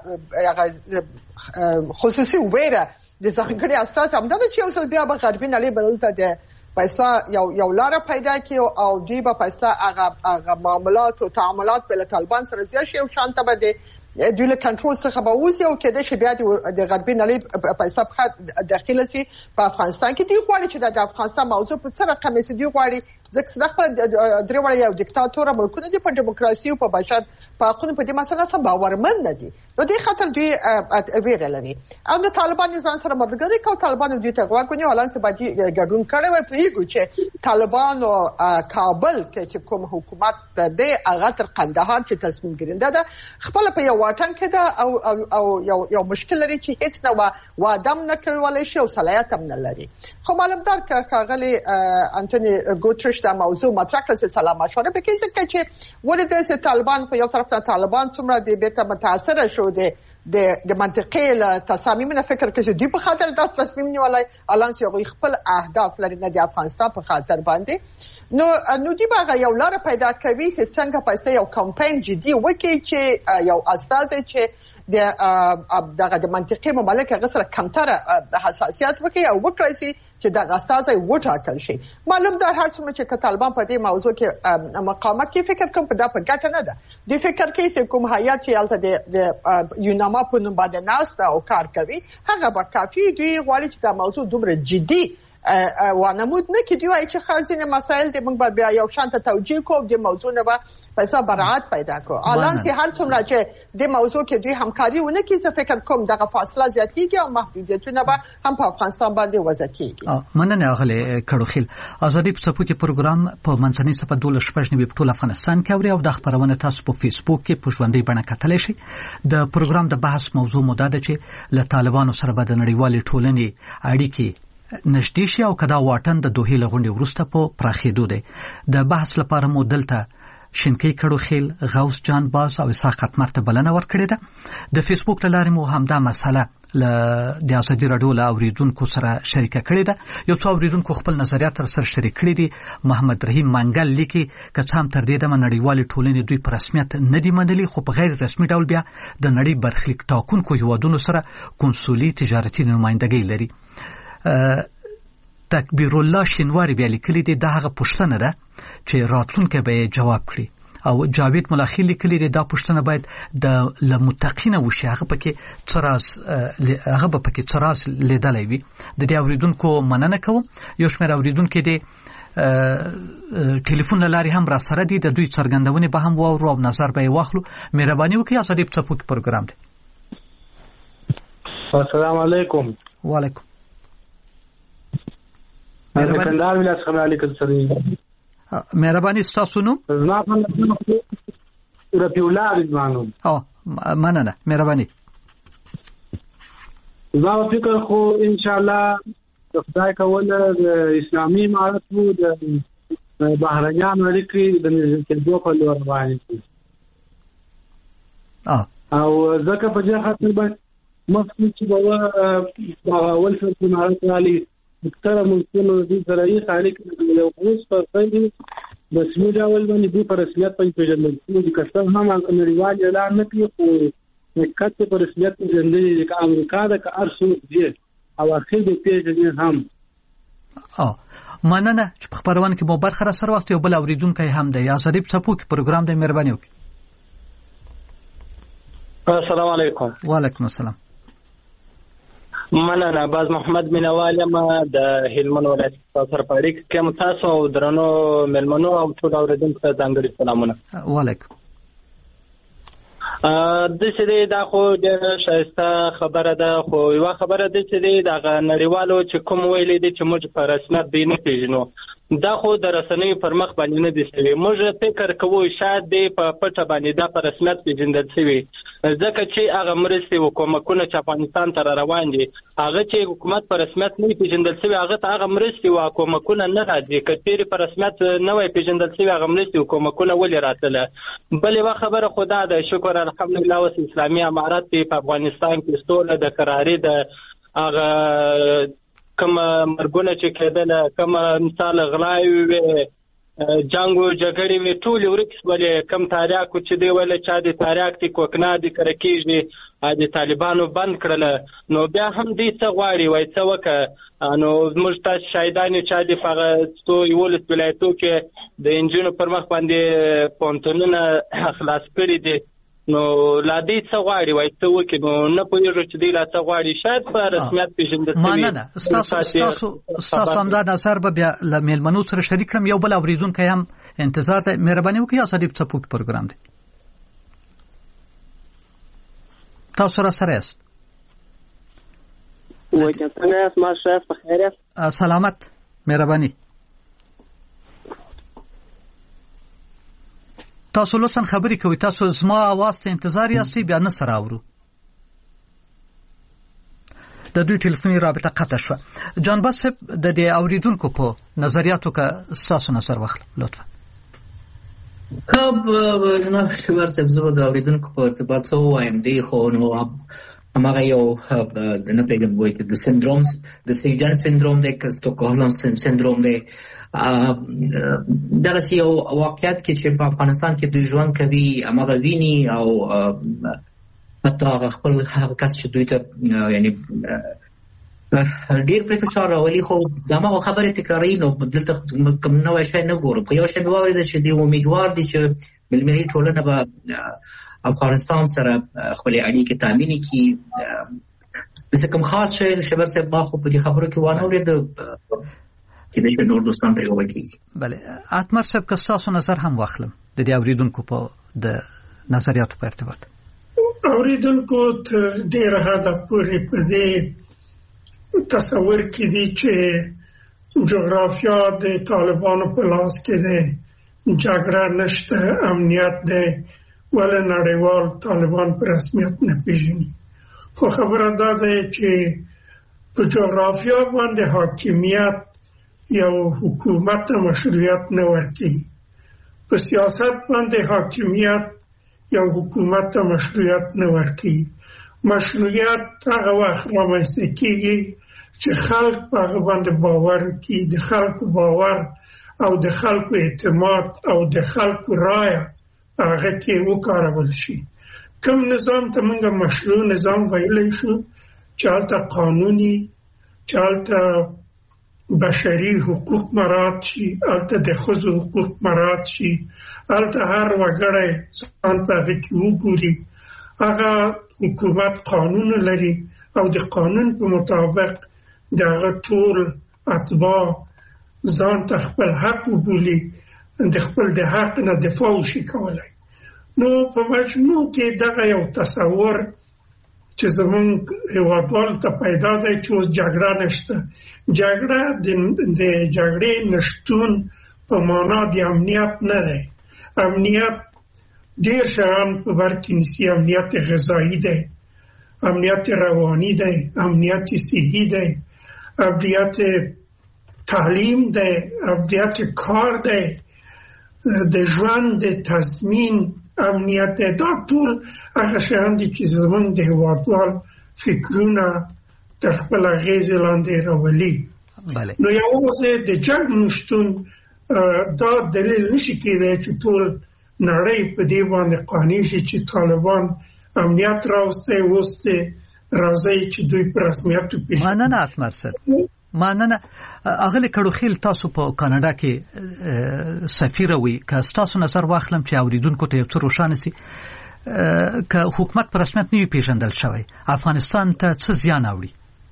خصوصي ویره د ځانګړي استازي هم دا چې یو ځل بیا به غربي نړۍ بدلته د پیسې یو یو لار پیدا کی او دوی به پیسې هغه هغه معاملات او تعاملات په طالبان سره زیات شي او شانته به دوی له کنټرول څخه به وځي او کېدای شي بیا د غربي نړۍ پیسې په داخله سي په افغانستان کې دی غواړي چې د افغانستان موضوع په څه رقم سي دی غواړي ځکه چې د درې وړ یو دیکتاتور ملکونه دي په دیموکراسي او په بشر په حقوقو په دې مسله سره باورمن نه دي. نو دې خاطر دوی ویره لري او د طالبان ځان سره مدګري کوي. طالبان دوی ته غواړي چې ولانس باندې ګډون کړي وي په یوه چې طالبان او کابل کې چې کوم حکومت د هغه تر قندهار چې تصمیم ګرینده ده خپل په یو واټن کې ده او او یو یو مشکل لري چې هیڅ نه وادم نه کوي شي او صلاحیت هم نه لري. خو معلومدار کاغلی انټونی ګوتریش دا موضوع مطرح کړ سلام مشوره به کې ځکه چې ولې د طالبان په یو طرف ته طالبان څومره د بیرته متاثر شو دي د د منطقي تصامیم نه فکر کوي چې دوی په خاطر د تصمیم نیولای الانس یو خپل اهداف لري نه د افغانستان په خاطر باندې نو نو دی باغ یو لار پیدا کوي چې څنګه پیسې یو کمپاین جدي وکړي چې یو استاد چې د دغه د منطقي مملک غسر کمتره حساسیت وکړي او وکړي چې د غستازي وټاکل شي. معلوم ده هر څومره چې طالبان په دې موضوع کې مقاومت کوي فکر کوم په دا په ګټه نه ده. د فکر کوي چې کوم هیات چې الته د یوناما په نوم باندې ناست او کار کوي هغه به کافي دی غواړي چې دا موضوع دومره جدي وانمود نه کیږي وای چې خاصینه مسائل د موږ بیا یو شانته توجیه کوو د موضوع نه به پیسې برابر پیدا کو. الان چې هر څومره چې د موضوع کې دوی همکاري ونه کوي څه فکر کوم دغه فاصله زیاتېږي او محدودیتونه به هم په افغانستان باندې وضع کیږي. مننه اغلی کړوخیل. ازادي په څپو کې پروګرام په منځنۍ صفه دولس شپږ نیمه په ټول افغانستان کې اوري او د خبرونه تاسو په فیسبوک کې په ژوندۍ بڼه کتلی شئ. د پروګرام د بحث موضوع مو ده چې له طالبانو سره به د نړیوالې ټولنې اړیکې نشدي شي او کدا واټن د دوحې لغونډې وروسته په پراخېدو دی. د بحث لپاره مو دلته شینکی کړوخیل غوث جان باز او اسحاق اتمر ته بلنه ورکړې ده. د فیسبوک له لارې مو همدا مسله ل د ازادي رادیو له اوریدونکو سره شریکه کړې ده. یو څو اوریدونکو خپل نظریات سره شریک کړي دي. محمد رحیم منګل لیکي که څه هم تر دې دمه نړیوالې ټولنې دوی په رسمیت نه دي منلي، خو په غیر رسمي ډول بیا د نړۍ برخلیک ټاکونکو هیوادونو سره کنسولي تجارتي نمائندګي لري. تکبیر الله شینواری بیا لیکلي دي دا هغه پوښتنه ده چې راتلونکي به جواب کړي، او جاوید ملاخي لیکلي دي دا پوښتنه باید د لمتقینه وشي، هغه پکې څراز هغه به پکې څراز لیدلای وي. د دې اوریدونکو مننه کوم. یو شمېر اوریدونکو دي ټلیفون لاري هم را سره دي، د دوی څرګندونې به هم واورو او نظر به یې واخلو. مهرباني وکړئ. ازادي په څپو کې پروګرام دی. السلام علیکم. وعلیکم. کندهار ولایت څخه علیکم سلام. مهرباني ستاسو نوم؟ زما په نوم رفیع الله رضوانو. او مننه مهرباني. زما فکر خو ان شاء الله د خدای کوله د اسلامي امارت وو د بهرنیانو اړیکې د نږدې په لور روانې دي. او ځکه په دې خاطر باندې مخکې چې به اول څه امارت والی اکثره ممکنه دي سره یې خالق یو اوس په ځای د سمو ډول باندې د پر رسمیت په پیژندل چې کسته هم نړیوال اعلان نه کوي، خو کته پر رسمیت پیژندل د امریکا د ارسو دی او اخر د پیژندل هم. اه مننه چې په خبرونه کې مو برخه را سره واست. یو بل اوریدونکو هم دی. ازادي په څپو کې پروګرام دی. مهرباني وکړئ. السلام علیکم. وعلیکم السلام. مننه. باز محمد مینوال یم د هلمند ولایت سره پاړیک کوم. تاسو او درنو ملمنو او ټول اوریدونکو ته ځانګړي سلامونه. وعلیکم. د څه دا خو د شایسته خبره ده، خو یو خبره ده چې د نړیوالو چې کوم ویلې دي چې موږ په رسمیت دی نه پیژنو، دا خو د رسنیو پر مخ باندې نه دي شوی. موږ فکر کوو شاید دی په پټه باندې دا په رسمیت پیژندل شوی، ځکه چې هغه مرستې او کومکونه چې افغانستان ته روان دي هغه چې حکومت په رسمیت نه پیژندل شوی، هغه ته هغه مرستې او کومکونه نه راځي. کچېرې په رسمیت نه وای پیژندل شوی هغه مرستې او کومکونه ولې راتله. بل یو خبره خدا د شکر الحمدلله اوس اسلامي امارت په افغانستان کې سوله د قرارې د هغه کوم مرګونه چې کېدل، کوم مثال غلای وي، جنگ او جګړې وي، ټول ورکس ولې کم تاریخ چې دی ولې چا د تاریخ تی کوکنه د کرکیږي د طالبانو بند کړل. نو بیا هم دې څه غواړي وای څه وکړه. نو موږ تاسو شاهدان چا د فغتو یو لس ولایتو کې د انجینو پر مخ باندې پونتونونه خلاص کړی دي. نو لا دې څه غواړي وای څه وکړي. نو نه پوهیږو چې دې لا څه غواړي. شاید په رسمیت پیژندل شوی. مننه. ستاسو ستاسو ستاسو هم دا نظر به بیا له میلمنو سره شریک کړم. یو بل اوریدونکو هم انتظار ته. مهرباني وکړئ. ازادي په څپو کې پروګرام دی. تاسو را سره یاست؟ وای څنګه یاست؟ ما ښه په خیر یاست؟ سلامت. مهرباني. تاسو لوسن خبرې کوي. تاسو زما आवाज ته انتظار یاستئ. بیا نه سره اورو. د دوی ټلیفوني رابطه قطع شو. جان باسب د دې اوریدونکو په نظریاتو کې تاسو نظر واخلئ لطفا. خب نه شوار سب زو د اوریدونکو په ارتباط سو وایم دی خو نو هغه یو نه پیګم وای د سندروم د سیجن سندروم د کستوکهولم سندروم دی. دا سی یو واقعیت کې چې په افغانستان کې د ژوند کوي هغه ویني او حتی خپل هغه کس چې دوی ته یعنی ډیر په فشار راولي. خو دغه خبره تکراري نو دلته کوم نوې شی نه ګورم. خو یو شی به وایي چې دی امیدوار دي چې ملي ټولنه به افغانستان سره خپل اړیکې تامین کړي. د کوم خاص شی شبر صاحب ما خو په دې خبرو کې وانه ورته چې د نور دوستان پرې وکړي. بله اتمر صاحب که تاسو نظر هم واخلم د دې اوریدونکو په د نظریاتو په ارتباط. اوریدونکو تر ډیره حده پورې په دې تصور کې دي چې جغرافیا د طالبانو په لاس کې ده، جګړه نشته، امنیت ده، ولې نړیوال طالبان په رسمیت نه پیژني. خو خبره دا ده چې په جغرافیا باندې حاکمیت یو حکومت مشروعیت نه ورکوي، په سیاست باندې حاکمیت یو حکومت مشروعیت نه ورکوي. مشروعیت هغه وخت رامنځته کیږي چې خلک په هغه باندې باور کوي، د خلکو باور او د خلکو اعتماد او د خلکو رایه هغه کې وکارول شي. کوم نظام ته موږ مشروع نظام ویلی شو چې هلته قانوني، چې هلته بشري حقوق مراعات شي، هلته د ښځو حقوق مراعات شي، هلته هر وګړی ځان په هغه کې وګوري. هغه حکومت قانون لري او د قانون په مطابق د هغه ټول اتباع ځان ته خپل حق وبولي، د خپل د حق نه دفاع وشي کولی. نو په مجموع کې دغه یو تصور چې زمونږ هېوادوالو ته پیدا دی چې اوس جګړه نشته. جګړه د جګړې نشتون په معنا د امنیت نه دی. امنیت ډېر شیان په بر کې نیسي. امنیت غذایي دی، امنیت رواني دی، امنیت صحي دی، امنیت تعلیم دی، امنیت کار دی، د ژوند د تضمین امنیت دی. دا ټول هغه شیان دي چې زموږ د هېوادوال فکرونه تر خپل اغېزې لاندې راولي. نو یوازې د جنګ نشتون دا دلیل نشي کېدی چې ټول نړۍ په دې باندې قانع شي چې طالبان امنیت راوستی. اوس دې راځي چې دوی په رسمیت وپېژني. مننه اتمر صاحب، مننه. اغلی کړوخیل، تاسو په کاناډا کې سفیر وي، که تاسو نظر واخلم چې اوریدونکو ته یو څه روښانه شي، که حکومت په رسمیت نه وي پیژندل شوی، افغانستان ته څه زیان اړوي؟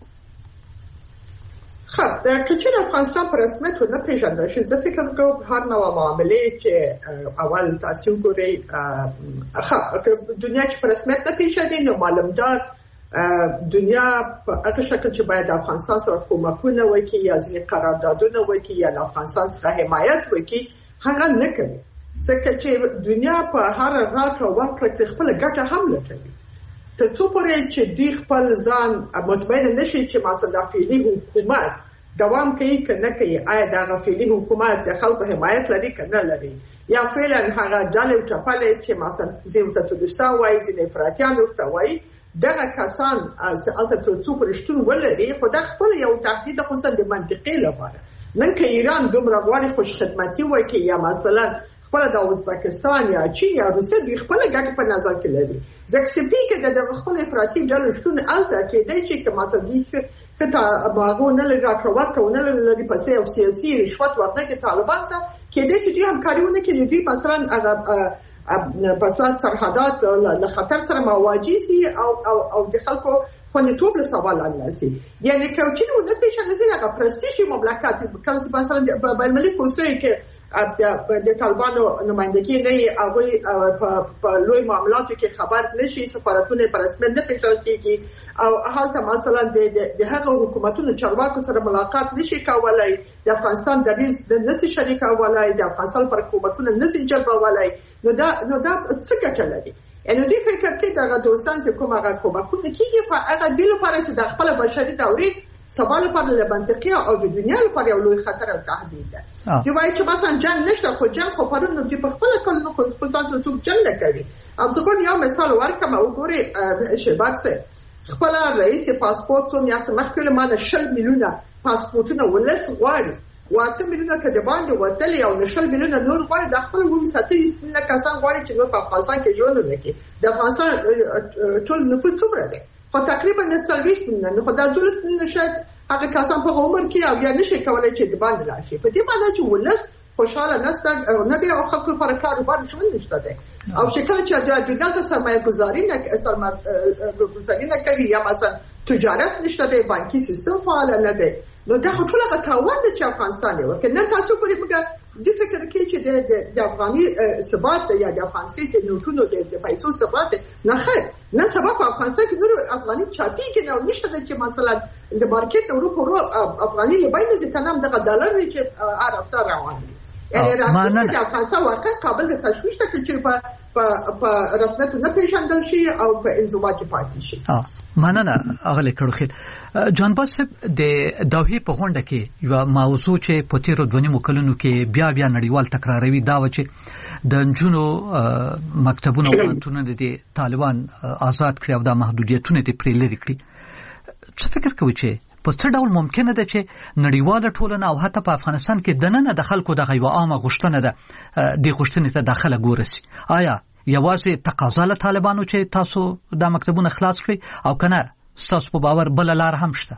خب که چېرې افغانستان په رسمیت ونه پیژندل شي، زه فکر کوم هر نوع معاملې چې اول تاسو وګورئ، خب دنیا چې په رسمیت نه پیژني نو معلومدار دنیا په هغه شکل چې باید افغانستان سره کومکونه وکړي یا ځینې قراردادونه وکړي یا افغانستان څخه حمایت وکړي، هغه نه کوي. ځکه چې دنیا په هر راکړه ورکړه کې خپله ګټه هم لټوي. تر څو پورې چې دوی خپل ځان مطمئن نشي چې مثلا فعلي حکومت دوام کوي که نه کوي، آیا دغه فعلي حکومت د خلکو حمایت لري که نه لري، یا فعلا هغه ډلې او ټپلې چې مثلا ځینې ورته تورستان وایي، ځینې افراطیان ورته وایي، دغه کسان هلته تر څو پورې شتون ولري، خو دا خپل یو تهدید خصوصا د منطقې لپاره. نن که ایران دومره غواړي خوشخدمتي وکړي یا مثلا خپل د ازبکستان یا چین یا روسیه، دوی خپل ګټه په نظر کې لري. ځکه چې پیګه د خپل افراطي ډلو شتون هلته کېدای شي که مثلا دوی که هغو نه لري راکړه ورکړه ونه لري پسې یو سیاسي رشوت ورنکړي طالبان ته، کېدای شي دوی همکاري ونه کړي، دوی مثلا پس سرحدات له خطر سره مواجه سي او او او د خلکو خوندیتوب له سوال لاسي. یعنی که چېرې ونه پیژندل شي هغه پرستیژي مملکت کله چې مثلا په بین‌المللي کرسیو کې د طالبانو نمایندګي نه وي، هغوی په لوی معاملاتو کې خبر نه شي، سفارتونه په رسمیت نه پیژندل کېږي، او هلته مثلا د هغه حکومتونو چارواکو سره ملاقات نشي کولی، د افغانستان دریځ نشي شریکولی، د افغانستان پر حکومتونه نشي جلبولی. نو دا نو دا څه ګټه لري؟ یعنې دوی فکر کوي دغه دوستان چې کوم هغه کومکونه کېږي په هغه دې لپاره چې د خپله بشري دورې سبا لپاره له منطقې او د دنیا لپاره یو لوی خطر او تهدید ده. دوی وایي چې مثلا جنګ نشته، خو جنګ خو پرون نو دوی په خپله کلونو خپل ځان سره څوک جنګ نه کوي. او زه غواړم یو مثال ورکړم. وګورئ شهباز صاحب، خپله رئیس پاسپورت څو میاشتې مخکې له ما نه شل میلیونه پاسپورټونه ولس غواړي، واته میلیونه که د باندې وتلي او نه شل میلیونه نور غواړي. د خپل ومي ساتلي سپینه کسان غواړي چې نور په افغانستان کې ژوند وکړي. د افغانستان ټول نفوس څومره دی؟ خو تقریبا د څلوېښت میلیونه، خو دا دولس میلیونه شاید هغه کسان په عمر کې او بیا نشي کولی چې د باندې لاړ شي. په دې معنی چې ولس خوشحاله نسته نه دی او خلکو لپاره کاروبار ژوند نشته دی، او چې کله چې د دلته سرمایه ګذاري نه سرمایه ګذاري نه کوي یا مثلا تجارت نشته دی، بانکي سیستم فعال نه دی، نو دا ټول هغه تاوان دی چې افغانستان یې ورکړي. نن تاسو ګورئ موږ د فکر کې چې د افغاني ثبات یا د افغانستان د نوټونو د پیسو ثبات نه خیر نه سبا په افغانستان کې نور افغاني چاپی کې نه نشته چې مثلا د مارکیټ اروپا رو افغاني لباین ځکه نام دغه ډالر چې هر هفته روان دي. یعنی راځي چې افغانستان واقعا قابل د تشویش ته چې په په رسمیت نه پیژندل شي او په انزوا کې پاتې شي. مننه اغلی کړوخیل. جان باسب د دوحې په غونډه کې یو موضوع چې په تیرو دوه نیمو کلونو کې بیا بیا نړیوال تکراروي دا و چې د نجونو مکتبونو او پوهنتونونو د طالبان آزاد کړي او د محدودیتونو د پرې لري کړي. څه فکر کوي چې په څه ډول ممکنه ده چې نړیواله ټولنه او حتی په افغانستان کې دننه د خلکو د غیو عامه غوښتنه ده د غوښتنې ته داخله ګورسي؟ آیا یوازې تقاضا له طالبانو چې تاسو د مکتبونو خلاص کړئ او کنه تاسو په باور بل لار هم شته؟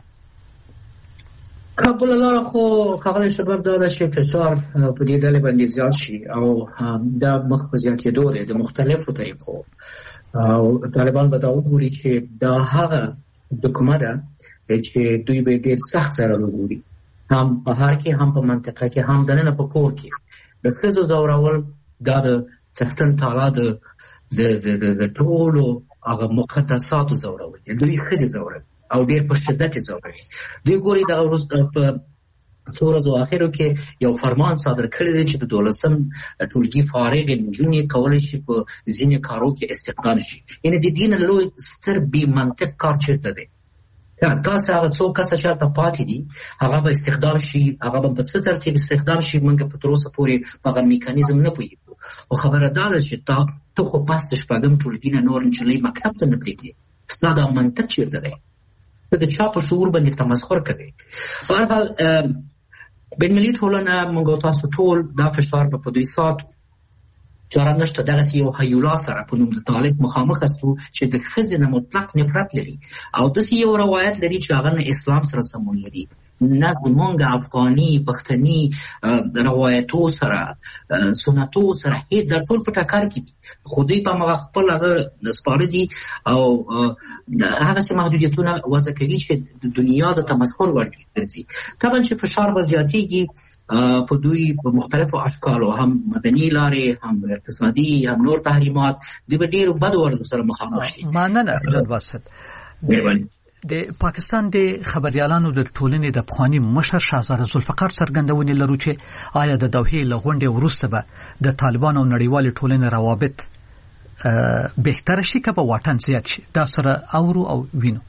بل لار خو خبره شباب دا ده چې فشار په دې ډلې باندې زیات شي او دا مخ په زیاتېدو دی د مختلفو طریقو او طالبان به دا وګوري چې دا هغه حکومت ده چې دوی به ډېر سخت ضرر وګوري، هم په هر کې هم په منطقه کې هم دننه په کور کې د ښځو ځورول دا د څښتن تعالی د د د ټولو هغه مقدساتو ځورول دوی ښځې ځورول او ډېر په شدت یې ځوروي. دوی ګوري دغه ورځ په څو ورځو اخرو کې یو فرمان صادر کړی دی چې د دولسم ټولګي فارغې نجونې کولی شي په ځینې کارو کې استخدام شي. یعنې د دې نه لوی ستر بې منطق کار چېرته دی؟ تاسو هغه څو کسه چې هلته پاتې دي هغه به استخدام شي، هغه به په څه ترتیب استخدام شي موږ په تر اوسه پورې په هغه میکانیزم نه پوهېږو. خو خبره دا ده چې تا ته خو پس د شپږم ټولګي نه نور نجلۍ مکتب ته نه پرېږدې، ستا دا منطق چېرته دی؟ ته د چا په شعور باندې تمسخر کوي. په هر حال بین‌المللي ټولنه موږ تاسو ټول دا فشار به په دوی ساتو. چاره نشته دغسې یو هیولا سره په نوم د طالب مخامخ استو چې د ښځې نه مطلق نفرت لري او داسې یو روایت لري چې هغه نه اسلام سره سمون لري نه زمونږ افغاني پښتني روایتو سره سنتو سره هیڅ دا ټول په ټکر کې دي. خو دوی په هغه خپل هغه سپاره دي او هغسې محدودیتونه وضع کوي چې د دنیا د تمسخر وړ ګرځي. طبعا چې فشار به زیاتېږي په دوی په مختلفو اشکالو، هم مدني لارې هم اقتصادي هم نور تحریمات، دوی به ډېرو بدو ورځو سره مخامخ شي. مننه جناب واسط. د پاکستان د خبريالانو د ټولنې د پخوانی مشر شهزاده ذوالفقار څرګندونې لرو چې آیا د دوحې له غونډې وروسته به د طالبانو او نړیوالې ټولنې روابط بهتر شي که به واټن زیات شي؟ دا سره اورو او وینو.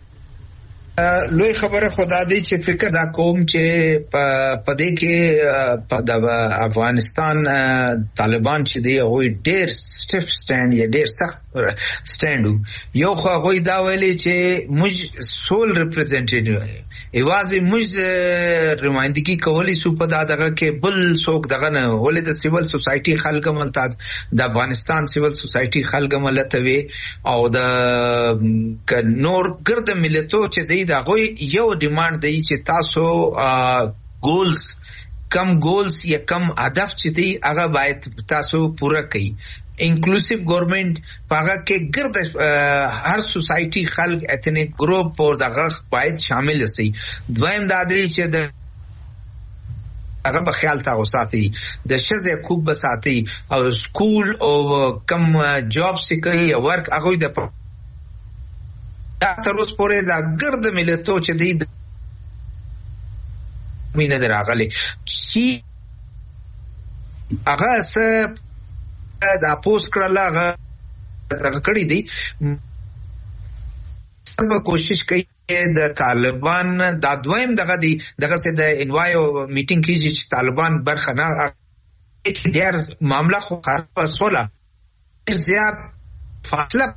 لوی خبره خدا دی چې فکر دا کوم چې په دې کې په د افغانستان طالبان چې دی هغوی ډېر سټیف سټینډ یا ډېر سخت سټینډ یو خو هغوی دا ویلي چې موږ سول ریپرزینټیټیو یوازې موږ نمایندګي کولی شو په دا دغه کې بل څوک دغه نه ولې د سیول سوسایټي خلک ملته د افغانستان سیول سوسایټي خلک ملته وي او د نور ګرد ملتو چې دی دا غوی یو ډیماند دی چې تاسو ګولز کم ګولز یا کم هدف چې دی هغه باید تاسو پوره کړئ. انکلوسیو گورنمنت پاگه کې ګرد هر سوسایټي خلک ایتنیک ګروپ او دغه باید شامل شي. دویم دا دی چې د هغه په خیال تا وساتي د شزه خوب بساتي او سکول او کم جاب سکري او ورک هغه د دا تر اوسه پورې دا ګرد ملتو چې دی مینه دراغلي چې هغه څه دا پوسټ کړل هغه کړی دی سم کوشش کوي د طالبان دا دویم دغه دی دغه سه د انوایو میټینګ کیږي چې طالبان برخه نه ډیر معاملہ خو خراب سوله زیات فاصله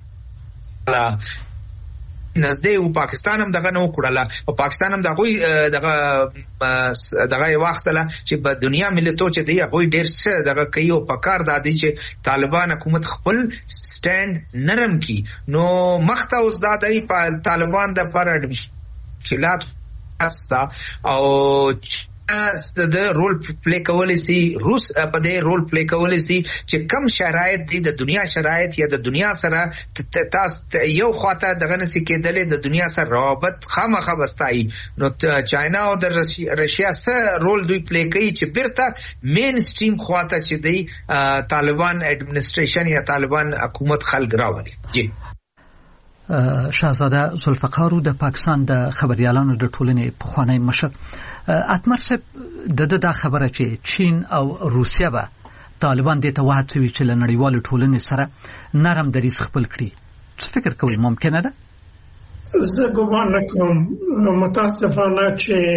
نزدې او پاکستان هم دغه نو کړله او پاکستان هم دغه دغه دغه واخصله چې په دنیا ملتو چې دی هغه ډیر څه دغه کوي او په کار د دې چې طالبان حکومت خپل سټاند نرم کی نو مخته اوس د دې په طالبان د پر مشکلات استا او د رول پلی کولای شي روس په دې رول پلی کولای شي چې کم شرایط دي د دنیا شرایط یا د دنیا سره تاسو یو خواته دغه نسی کېدلې د دنیا سره روابط خامخا بستای نو چاینا او د رشیا سره رول دوی پلی کوي چې بیرته مین سټریم خواته چې دی طالبان اډمنستریشن یا طالبان حکومت خلق راوړي. جی شهزاده ذوالفقار د پاکستان د خبريالانو د ټولنې پخوانی مشر اتمر صاحب د د خبره چې چین او روسیا به طالبان د توهڅوي چې لنړیوال ټولنې سره نرم دریځ خپل کړي. څه فکر کوئ ممکنه ده؟ زه ګومان کوم متاسفانه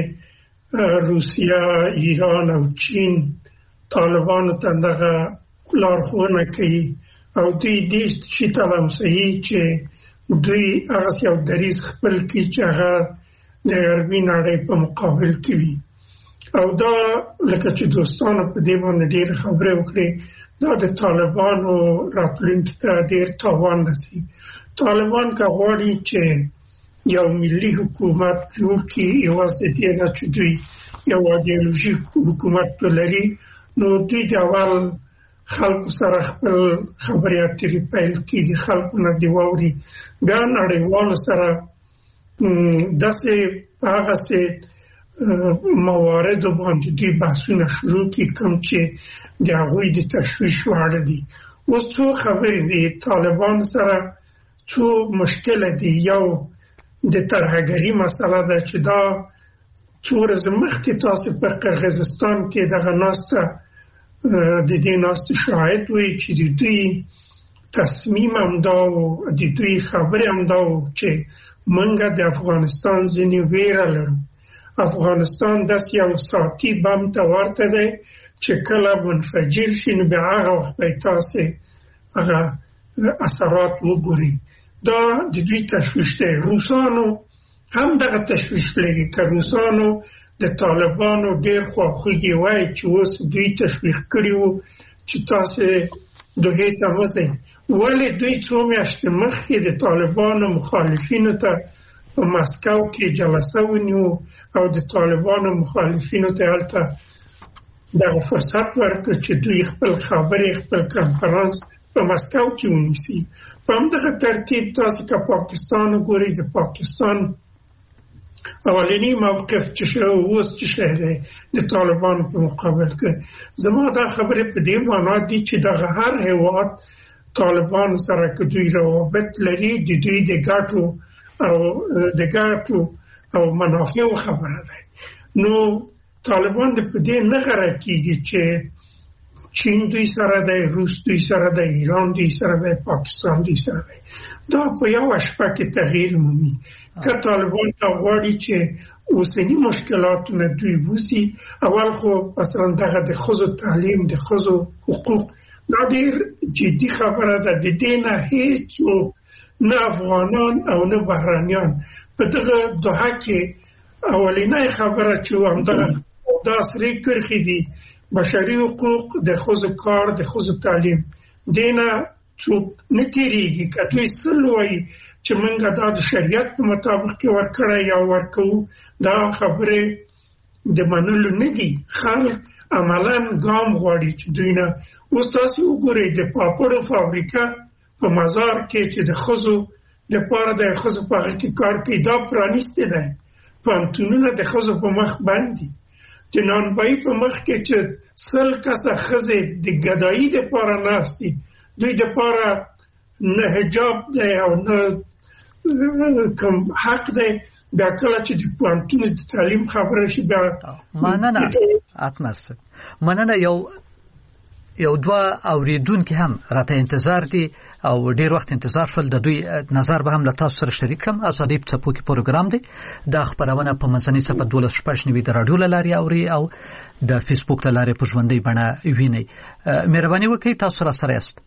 چې روسیا، ایران او چین طالبانو ته دغه لارښوونه کوي او دوی دې شي ته لمسوي چې دوی هغه یو دریځ خپل کړي چې هغه د غربي نړۍ په مقابل کې وي. او دا لکه چې دوستانو په دې باندې ډېر خبرې وکړې، دا د طالبانو راتلونکي ته ډېر تاوان رسي. طالبان که غواړي چې یو ملي حکومت جوړ کړي، یوازې دې نه چې دوی یو ایډیولوژیک حکومت ولري، نو دوی د اول خلکو سره خپل خبرې اترې پیل کړي، د خلکو نه دې واوري، بیا نړیوالو سره داسې په هغسې مواردو باندې دوی بحثونه شروع کړي کوم چې د هغوی د تشویش وړ دي. اوس څو خبرې دي طالبان سره، څو مشکله دي. یو د ترهګري مسله ده چې دا څو ورځې مخکې تاسو په قرغیزستان کې دغه ناسته د دې ناستې شاهد وئ چې د دوی تصمیم هم دا و، د دوی خبرې هم دا و چې موږ د افغانستان ځینې ویره لرو. افغانستان داسې یو ساعتي بم ته ورته دی چې کله منفجر شي نو بیا هغه وخت به تاسې هغه اثرات وګورئ. دا د دوی تشویش دی. روسانو هم دغه تشویش لري. که روسانو د طالبانو ډېر خواخوږي وای چې اوس دوی تشویق کړي وو چې تاسې دوحې ته وځئ، ولې دوی څو میاشتې مخکې د طالبانو مخالفینو ته په مسکو کې جلسه ونیو او د طالبانو مخالفینو ته هلته دغه فرصت ورکړ چې دوی خپل خبرې خپل کنفرانس په مسکو کې ونیسي. په همدغه ترتیب تاسو که پاکستان وګورئ، د پاکستان اولنی موقف چې شو اوس چې شه دی د طالبانو په مقابل کې. زما دا خبرې په دې معنا دي چې دغه هر هیواد طالبان سره که دوی روابط لري، د دوی د ګټو او د ګټو او منافعو خبره ده. نو طالبان د په دې نه غره کېږي چې چین دوی سره دی، روس دوی سره دی، ایران دوی سره دی، پاکستان دوی سره دی. دا په یو شپه کې تغییر مومي. که طالبان ته غواړي چې اوسني مشکلاتونه دوی ووسي، اول خو مثلا دغه د ښځو تعلیم، د ښځو حقوق، دا ډېر جدي خبره ده. د دې نه هېڅوک، نه افغانان او نه بهرانیان، په دغه دوحه کې اولنۍ خبره چې همدغه دا سرې کرښې دي، بشري حقوق، د ښځو کار، د ښځو تعلیم، دې نه څوک نه تېرېږي. که دوی سل وایي چې موږ دا د شریعت په مطابق کې ورکړی یا ورکوو، دا خبرې د منلو نه دي. خلک عملا ګام غواړي چې دوی نه. اوس تاسې وګورئ د پاپړو فابریکه په مزار کې چې د ښځو دپاره د ښځو په هغه کې کار کوي، دا پرانیستی دی. پوهنتونونه د ښځو په مخ بند دي. د نانبایي په مخ کې چې سل کسه ښځې د ګدایي دپاره ناست دي، دوی دپاره نه حجاب دی او نه کوم حق دی. بیا کله چې د پوهنتون د تعلیم خبره شي بیا مننه اتمر صاحب، مننه. یو یو دوه اوریدونکي هم راته انتظار دي او ډیر وخت انتظار شول. د دوی نظر به هم له تاسو سره شریک کړم. ازادي په څپو کې پروګرام دی. د خبرونه په منځنۍ صفحه دولس شپږ نوي د رادیو لاري اوري او د فیسبوک لاري په ژوندۍ بڼه ویني. مهرباني وکړئ تاسو را سره یاست.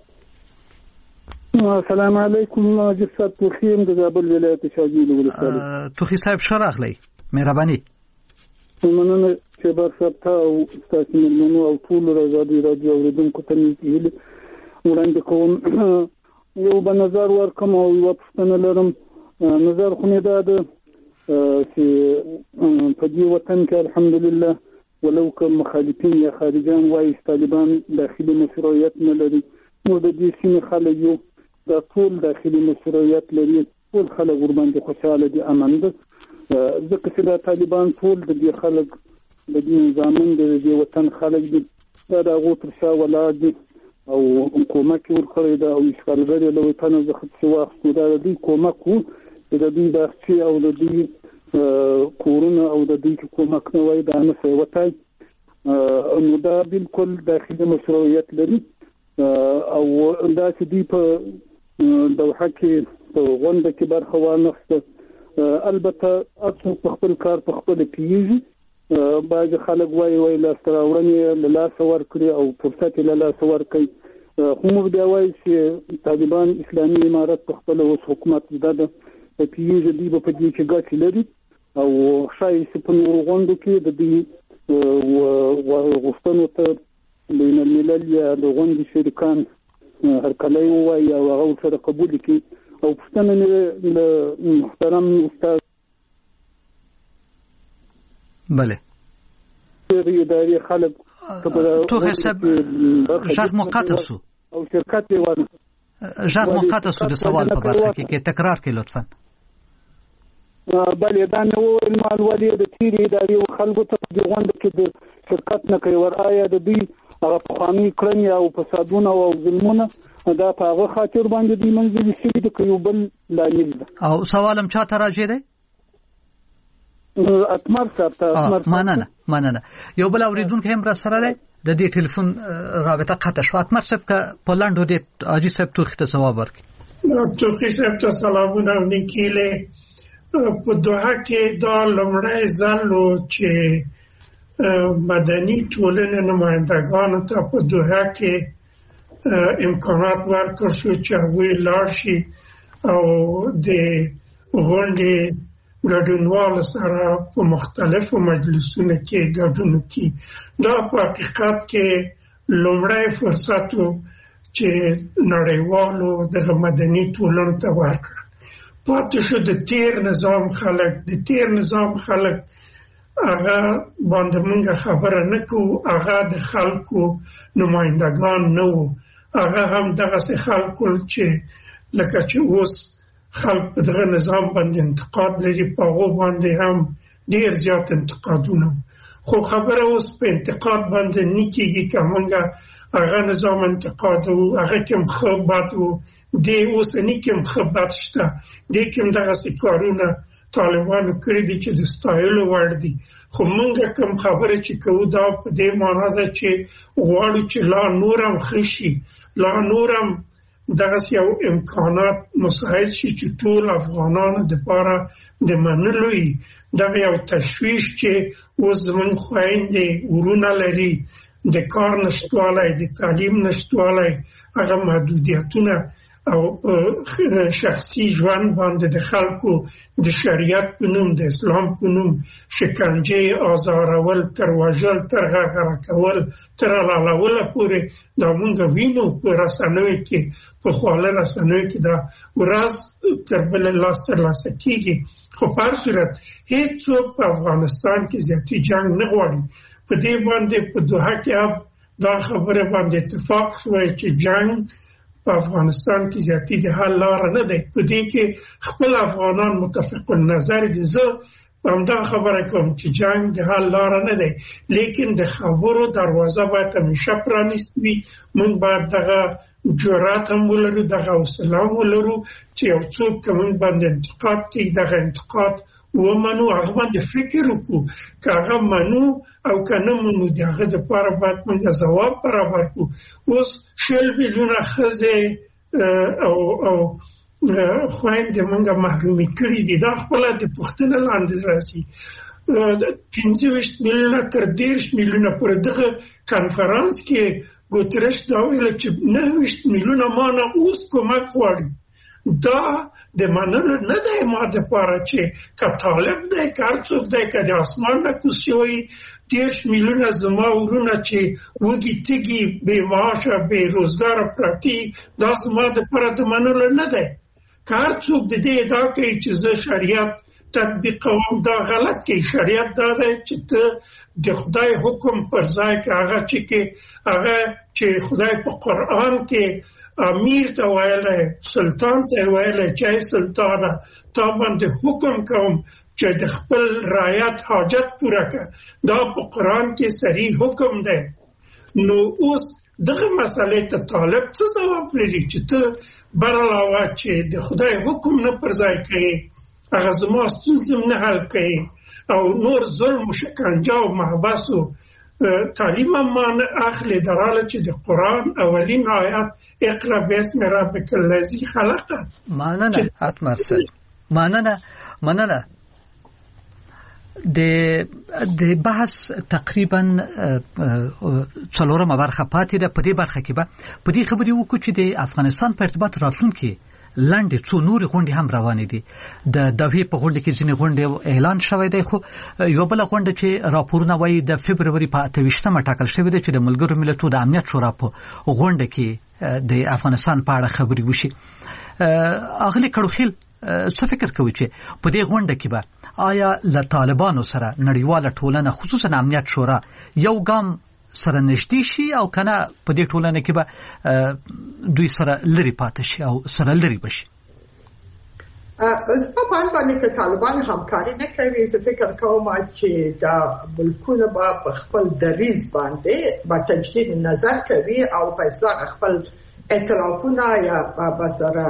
السلام علیکم. جسد توخیم د زابل ولایت شاجیل ولسوالۍ. توخی صاحب شراغلی، مهرباني. مننه چې بر ثبت او تاسو ملمنو او ټول ازادي رادیو اوریدونکو ته نیول وړاندې کوم. یو به نظر ورکم او یو پوښتنه لرم. نظر خو مې دا ده چې په دې وطن کې الحمدلله ولو که مخالفین یا خارجان وایي طالبان داخلي مشروعیت نه لري، موږ د دې سیمې خلک یو، دا ټول داخلي مشروعیت لري، ټول خلک ورباندې خوشحاله دي، امن ده. ځکه چې دا طالبان ټول د دې خلک د دې نظامن د دې وطن خلک دي، دا د هغو تر شا ولاړ دي او کومک یې ورکړی ده او اشغالګر یې له وطنه څخه چې واخیستو. دا د دوی کومک و چې د دوی باغچې او د دوی کورونه او د دوی کومک نه وای دا نه سیوتی. نو دا بالکل داخلي مشروعیت لري او دا چې دوی په دوحه کې په غونډه کې برخه وانخسته. البته اصل په خپل کار په خپل پیږي بعض خلک وایي وایي لاسته راوړنې له لاسه ورکړي او فرصت یې له لاسه ورکړي. خو موږ بیا وایو چې طالبان اسلامي امارت په خپله اوس حکومت زده ده، پوهېږي دوی به په دې کې ګټې لري او ښایي چې په نورو غونډو کې د دوی غوښتنو ته بین الملل یا د غونډې شریکان هرکلی ووایي او هغه ورسره قبول کړي. او پوښتنه مې له محترم استاد بله اداري خلک توخی صاحب ژغ مقطع شو او شرکت یې ونه ژغ مقطع شو د سوال په برخه کې کې تکرار کې لطفا. بله دا نو المالوالي د تیری اداري خلکو ته د غونډه کې د شرکت نه کوي ور آیا د دوی هغه پخواني کړنې او فسادونه او ظلمونه دا په هغه خاطر باندې د منځلي شوي د یو بل لامل ده. او سوالم چاته راځي دی؟ اتمر صاحب ته. مننه مننه. یو بل اوریدونکو هم را سره دی د دې ټلیفون رابطه قطع شو. اتمر صاحب که په لاندو دې حاجي صاحب توخي ته ځواب ورکړي. توخي صاحب ته سلامونه او نیکیلې. په دوحه کې دا لومړی ځل و چې مدني ټولنې نمایندګانو ته په دوحه کې امکانات ورکړل شو چې هغوی لاړ شي او د غونډې ګډونوالو سره په مختلفو مجلسونو کې ګډون وکړي. دا په حقیقت کې لومړی فرصت و چې نړیوالو دغه مدني ټولنو ته ورکړل. پاتې شو د تیر نظام خلک د تیر نظام خلک هغه باندې موږ خبره نه کوو، هغه د خلکو نمایندګان نه وو، هغه هم دغسې خلکو چې لکه چې اوس خلک په دغه نظام باندې انتقاد لري په هغو باندې هم ډېر زیات انتقادونه. خو خبره اوس په انتقاد باندې نه کېږي که موږ هغه نظام انتقادوو، هغه کې هم ښه بد و، دې اوسني کې هم ښه بد شته، دې کې هم دغسې کارونه طالبانو کړي دي چې د ستایلو وړ دي. خو موږ کوم خبره چې کوو دا په دې معنا ده چې غواړو چې لا نور هم ښه شي، لا نور هم دغسې یو امکانات مساعد شي چې ټول افغانانو دپاره د منلو وي. دغه یو تشویش چې اوس زموږ خویندې ورونه لري، د کار نشتوالی، د تعلیم نشتوالی، هغه محدودیتونه او شخصي ژوند باندې د خلکو د شریعت په نوم د اسلام په نوم شکنجې، آزارول، تر وژل، تر غرغره کول، تر حلالوله پورې دا موږ وینو په رسنیو کې، په خواله رسنیو کې دا ورځ تر بلې لاس ترلاسه کېږي. خو په هر صورت هېڅوک په افغانستان کې زیاتي جنګ نه غواړي. په دې باندې په دوحه کې هم دا خبره باندې اتفاق شوی چې جنګ په افغانستان کې زیاتي د حل لاره نه دی. په دې کې خپل افغانان متفق النظر دي. زه همدا خبره کوم چې جنګ د حل لاره نه دی، لیکن د خبرو دروازه باید همیشه پرانیستې وي. موږ باید دغه جرأت هم ولرو، دغه حوصله هم ولرو چې یو څوک که موږ باندې انتقاد کوي دغه انتقاد ومنو، هغه باندې فکر وکړو، که هغه منو او که نه منو د هغه دپاره باید موږ ځواب برابر کړو. اوس شل میلیونه ښځې او او خویندې موږ محرومې کړي دي. دا خپله د پوښتنه لاندې راځي. پنځه ویشت میلیونه تر دېرش میلیونه پر دغه کنفرانس کې ګوترش دا ویله چې نهه ویشت میلیونه ما نه اوس کومک غواړي. دا د منلو نه دی ما دپاره چې که طالب دی، که هر څوک دی، که د اسمان نه کوز شوي دېرش میلیونه زما ورونه چې وږي تږي بې معاشه بې روزګاره پراته دا زما دپاره د منلو نه دی. که هر څوک د دې ادعا کوي چې زه شریعت تطبیقوم دا غلط کوي. شریعت دا دی چې ته د خدای حکم پر ځای که هغه چې کې هغه چې خدای په قرآن کې امیر ته ویلی، سلطان ته ویلی چې ای سلطانه تا باندې حکم کوم چې د خپل رعیت حاجت پوره کړه. دا په قرآن کې صریح حکم دی. نو اوس دغه مسئلې ته طالب څه ځواب لري چې ته برعلاوه چې د خدای حکم نه پر ځای کوي، هغه زما ستونزې نه حل کوي او نور ظلم و شکنجه او محبس و تعلیم هم نه اخلي، در حاله چې د قرآن اولین آیت اقرأ باسم ربک الذی خلق. مننه اتمر صاحب، مننه مننه. د د بحث تقریبا څلورمه برخه پاتې ده. په دې برخه کې به په دې خبرې وکړو چې د افغانستان په ارتباط راتلونکي لاندې څو نورې غونډې هم روانې دي. د دوحې په غونډه کې ځینې غونډې اعلان شوی دی، خو یو بل غونډه چې راپورونه وایي د فبروري په اته ویشتمه ټاکل شوې ده چې د ملګرو ملتونو د امنیت شورا په غونډه کې د افغانستان په اړه خبرې وشي. اغلی کړوخیل څه فکر کوي چې په دې غونډه کې به آیا له طالبانو سره نړیواله ټولنه خصوصا امنیت شورا یو ګام سره نږدې شي او کنه په دې ټولنه کې به دوی سره لري پاتې شي او سره لري بشي؟ زما په اند باندې چې طالبان همکاري نه کوي، زه فکر کوم چې دا ملکونه به په خپل دریځ باندې با تجدید نظر کوي او په اصلاح خپل ائتلافونه یا به سره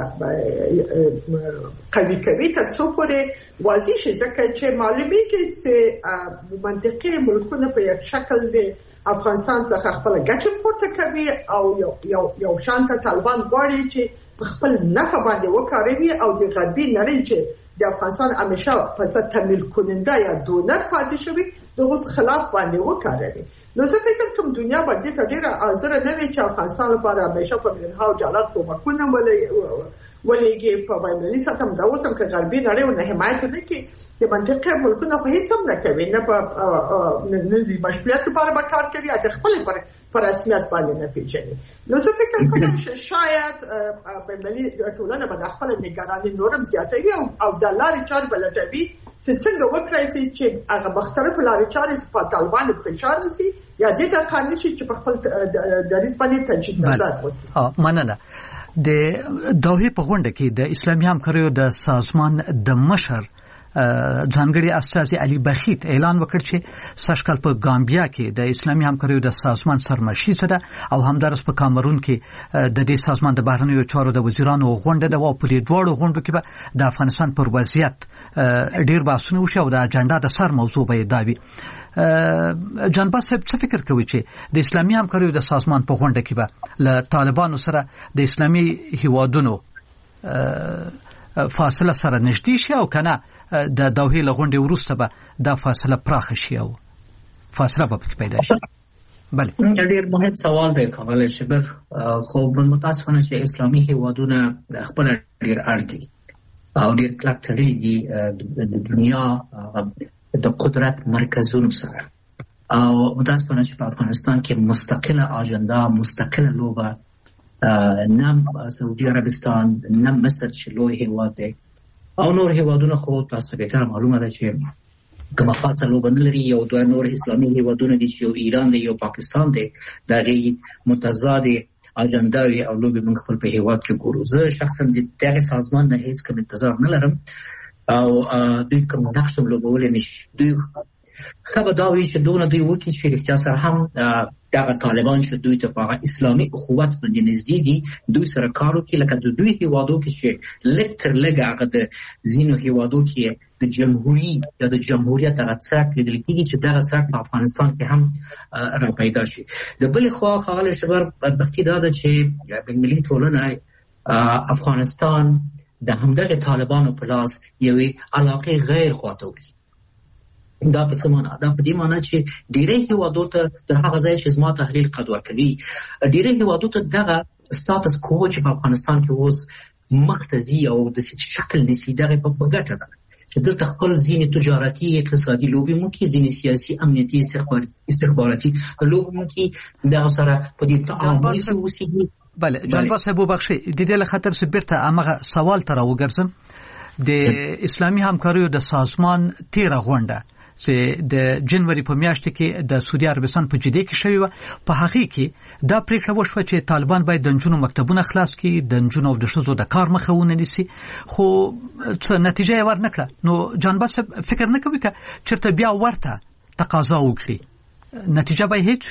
قوي کوي تر څو پورې واضح شي، ځکه چې معلومي کې چې منطقي ملکونه په یک شکل دی افغانستان څخه خپل ګټه پورته کوي او یو یو یو شانته طالبان غواړي چې خپل نفع باندې وکاروي او د غربي نړۍ چې د افغانستان همیشه پس تمویل کننده یا دونر پاتې شوی دغه خلاف باندې وکاروي. نو زه فکر کوم دنیا باندې ته ډیره حاضر نه وي چې افغانستان لپاره همیشه په مليونونو ډالر کومکونه ولېږي په بینالمللي سطح هم دا اوس هم که غربي نړۍ ونه حمایت وکړي د منطقه ملکونه په هیڅ هم نه کوي، نه په نه د مشروعیت لپاره به کار کوي، د خپل پر رسمیت باندې نه پیژني. نو زه فکر کوم چې شاید بینالمللي ټولنه به خپل نگراني نورم زیاتوي او د لارې چارې بلټوي چې څنګه وکړای شي چې هغه مختلفو لارې چارې په طالبانو فشار نشي یا د دې قانون چې په خپل دریځ باندې تجدید نظر وکړي. اه مننه. د دوحې په غونډه کې د اسلامي همکاریو د سازمان د مشر ځانګړي استاذ علي بخیت اعلان وکړ چې سږکال په ګامبیا کې د اسلامي همکاریو د سازمان سرمشي سره او همدارس په کامرون کې د دې سازمان د بهرنیو چارو د وزیرانو غونډه ده او په دې دوړو غونډو کې به د افغانستان پر وضعیت ډیر بحثونه وشي او د اجنډا د سر موضوع به داوي. جانباز صاحب څه فکر کوي چې د اسلامي همکاریو د سازمان په غونډه کې به له طالبانو سره د اسلامي هیوادونو فاصله سره نږدې شي او کنه د دوحې له غونډې وروسته به دا فاصله پراخه شي او فاصله به پکې پیدا شي؟ بله، ډېر مهم سوال دی کامل شبر. خو متاسفانه چې اسلامي هیوادونه خپل ډېر اړ دي او ډېر کلک تړلي دي د دنیا د قدرت مرکزونو سره او متاسفانه چې په افغانستان کې مستقله اجنډا مستقله لوبه نه سعودي عربستان نه مصر چې لوی هیواد دی او نور هیوادونه خو تاسو ته معلومه ده چې کومه خاصه لوبه نه لري. یو دوه نور اسلامي هیوادونه دي چې یو ایران دی یو پاکستان دی، دا غي متضاد اجنډاوي او لوبه موږ خپل په هیواد کې ګورو. زه شخصا د دغه سازمان نه هیڅ کوم انتظار نه لرم او دوی کوم نقش لوبول نشي. دوی خبر دا وی چې دونه دوی وکړي چې اختیار سره هم دغه طالبان چې دوی ته په اسلامي اخوت باندې نږدې دي دوی سره کار وکړي، لکه د دوی هیوادو کې چې لکتر لګه هغه د ځینو هیوادو کې د جمهوریت یا د جمهوریت هغه څرک لیدل کېږي چې دغه څرک په افغانستان کې هم را پیدا شي. د بلې خوا ښاغلی شبر بدبختي دا ده چې بینالمللي ټولنه افغانستان د همدغه طالبانو په لاس یوې علاقې غیر خواته وړي. دا په څه معنا؟ دا په دې معنا چې ډېری هیوادو ته تر هغه ځای چې زما تحلیل قد ورکوي ډېری هیوادو ته دغه سټاتس کو چې په افغانستان کې اوس مختزي او د شکل نسی دغه په ګټه ده چې دلته خپل ځینې تجارتي اقتصادي لوبې مو کې ځینې سیاسي امنیتي استخباراتي لوبې مو کې دغه سره په دې تعامل وسیږي. بله جانباز صاحب وبخښئ د دې له خاطر چې بیرته هغه سوال ته راوګرځم. د اسلامي همکاریو د سازمان تیره غونډه چې د جنوري په میاشت کې د سعودي عربستان په جده کې شوی و په هغه کې دا پریکړه وشوه چې طالبان باید د نجونو مکتبونه خلاص کړي، د نجونو او د ښځو د کار مخه ونیسي، خو څه نتیجه یې ورنکړه. نو جانباز فکر نه کوي چې چېرته بیا ورته تقاضا وکړي نتیجه به هیڅ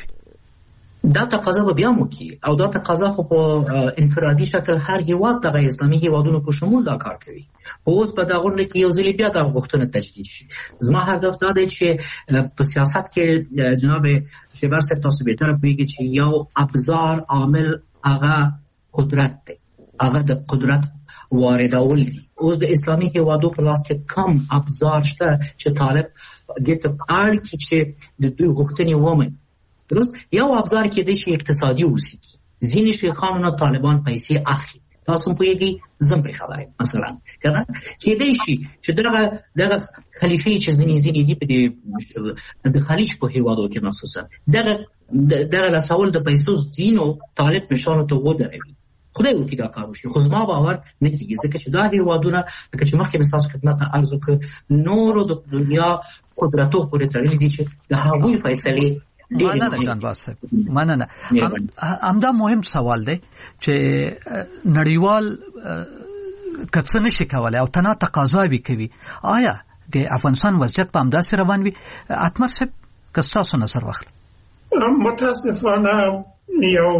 دا تقاضا به بیا وکړي او دا تقاضا خو په انفرادي شکل هر هیواد د اسلامي هیوادونو په شمول دا کار کوي. اوس په دا غونډه کې یو ځل بیا دا غوښتنه تجدید شي. زما هدف دا دی چې په سیاست کې جناب شبر صاحب تاسو به تر پوهیږئ چې یو ابزار عامل هغه قدرت دی، هغه د قدرت واردول دي. اوس د اسلامي هیوادو په لاس کې کم ابزار شته چې طالب د ته اړ کې چې د دوی غوښتنې ومني. درست یو ابزار کې د شي اقتصادي اوسي ځینې شیخانو طالبان پیسې اخلي تاسو په یږي زم په خبره مثلا کنه کې د شي چې دغه دغه خلیفې چې ځینې ځینې دی په د خلیج په هیوادو کې مخصوصا دغه دغه لاسول د پیسو ځینو طالب نشانو ته ودروي. خدای وکړي دا کار وشي خو زما باور نه کیږي ځکه چې دا هیوادونه لکه چې مخکې مثال خدمت عرض وکړ نورو د دنیا قدرتو پورې تړلي دي چې د هغوی فیصلې مننه جان باسه مننه. همدا مهم سوال دی چې نړیوال کڅ نشي کولای او تنا تقاضا وی کوي آیا د افغانستان وضعیت په همداسې روان وي؟ اتمر صاحب که تاسو نظر واخلئ. متاسفانه یو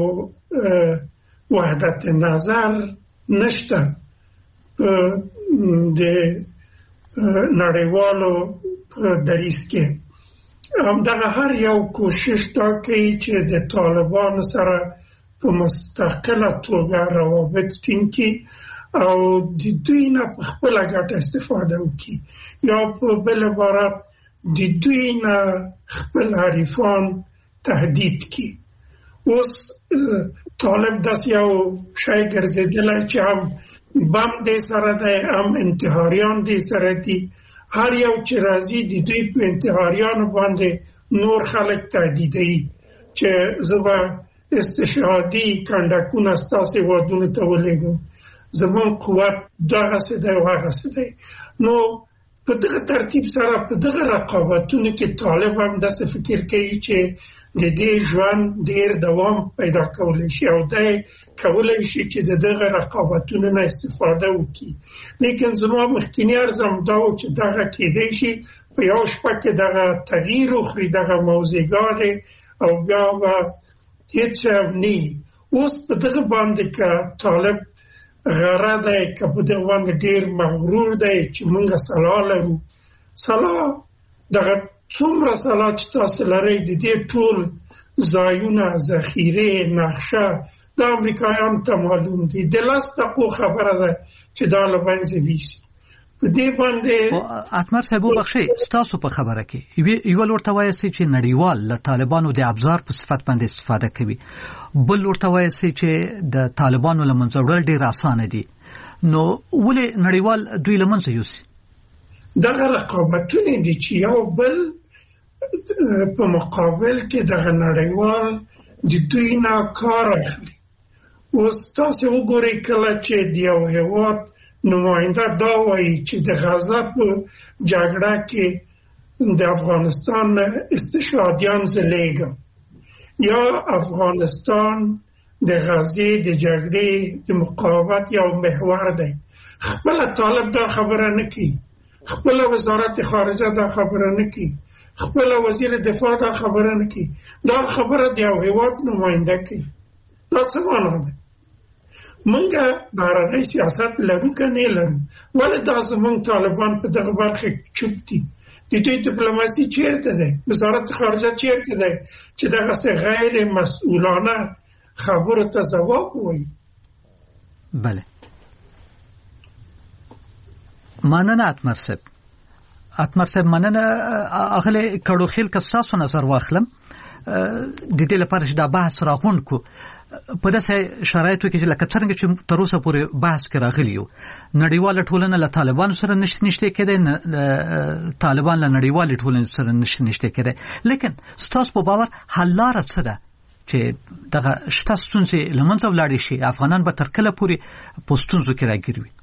وحدت نظر نشته د نړیوالو دریځ کې. همدغه هر یو کوشش دا کوي چې د طالبانو سره په مستقله توګه روابط ټینګ کړي او د دوی نه په خپله ګټه استفاده وکړي یا په بل عبارت د دوی نه خپل حریفان تهدید کړي. اوس طالب داسې یو شی ګرځېدلی چې هم بم دې سره دی هم انتحاریان دې سره دي. هر یو چې راځي د دوی په انتحاریانو باندې نور خلک تهدیدوي چې زه به استشهادي کنډکونه ستاسې هېوادونو ته ولېږم زموږ قوت دغسې دی او هغسې دی. نو په دغه ترتیب سره په دغه رقابتونو کې طالب هم داسې فکر کوي چې د دې ژوند ډېر دوام پیدا کولی شي او دی کولی شي چې د دغه رقابتونو نه استفاده وکړي. لیکن زما مخکینی عرض هم دا و چې دغه کېدی شي په یو شپه کې دغه تغییر وخوري دغه موضوعګانې او بیا به هېڅ نه وي. اوس په دغه باندې که طالب غره دی که په دغه باندې ډېر مغرور دی چې موږ سلاح لرو. سلاح دغه څومره سلاح چې تاسو لرئ د دې ټول ځایونه ذخیرې نقشه د امریکایانو ته معلوم دي. د لس دقیقو خبره ده چې دا له منځه ویسي. په دې باندې اتمر صاحب وبخښئ ستاسو په خبره کې یو ورته وایسي چې نړیوال له طالبانو د ابزار په صفت باندې استفاده کوي بل ورته وایسي چې د طالبانو له منځه وړل ډېر اسانه دي. نو ولې نړیوال دوی له منځه یوسي؟ دغه رقابتونه دي چې یو بل په مقابل کې دغه نړیوال د دوی نه کار اخلي. اوس تاسو وګورئ کله چې د یو هېواد نماینده دا وایي چې د غزه په جګړه کې د افغانستان استشهادیان زه لیږم یا افغانستان د غزې د جګړې د مقاومت یو محور دی. خپله طالب دا خبره نه کوي، خپله وزارت خارجه دا خبره نه کوي، خپله وزیر دفاع دا خبره نه کوي. دا خبره د یو هېواد نماینده کوي. دا څه معنا ده؟ موږ بهرنی سیاست لرو که نه لرو؟ ولې دا زموږ طالبان په دغه برخه چوپ دي؟ د دوی ډیپلوماسي چیرته ده؟ وزارت خارجه چیرته ده چې دغسې غیر مسئولانه خبرو ته ځواب ووایي؟ بله مننه اتمر صاحب. اتمر صاحب مننه. اغلی کړوخیل که ستاسو نظر واخلم د دې لپاره چې دا بحث راغونډ کو په داسې شرایطو کې چې لکه څرنګه چې تر اوسه پورې بحث کې راغلی یو نړیواله ټولنه له طالبانو سره نشته نشته کېدی طالبان له نړیوالې ټولنې سره نشته نشته کېدی. لیکن ستاسو په باور حل لاره څه ده چې دغه شته ستونزې له منځه ولاړې شي؟ افغانان به تر کله پورې په ستونزو کې راګیر وي؟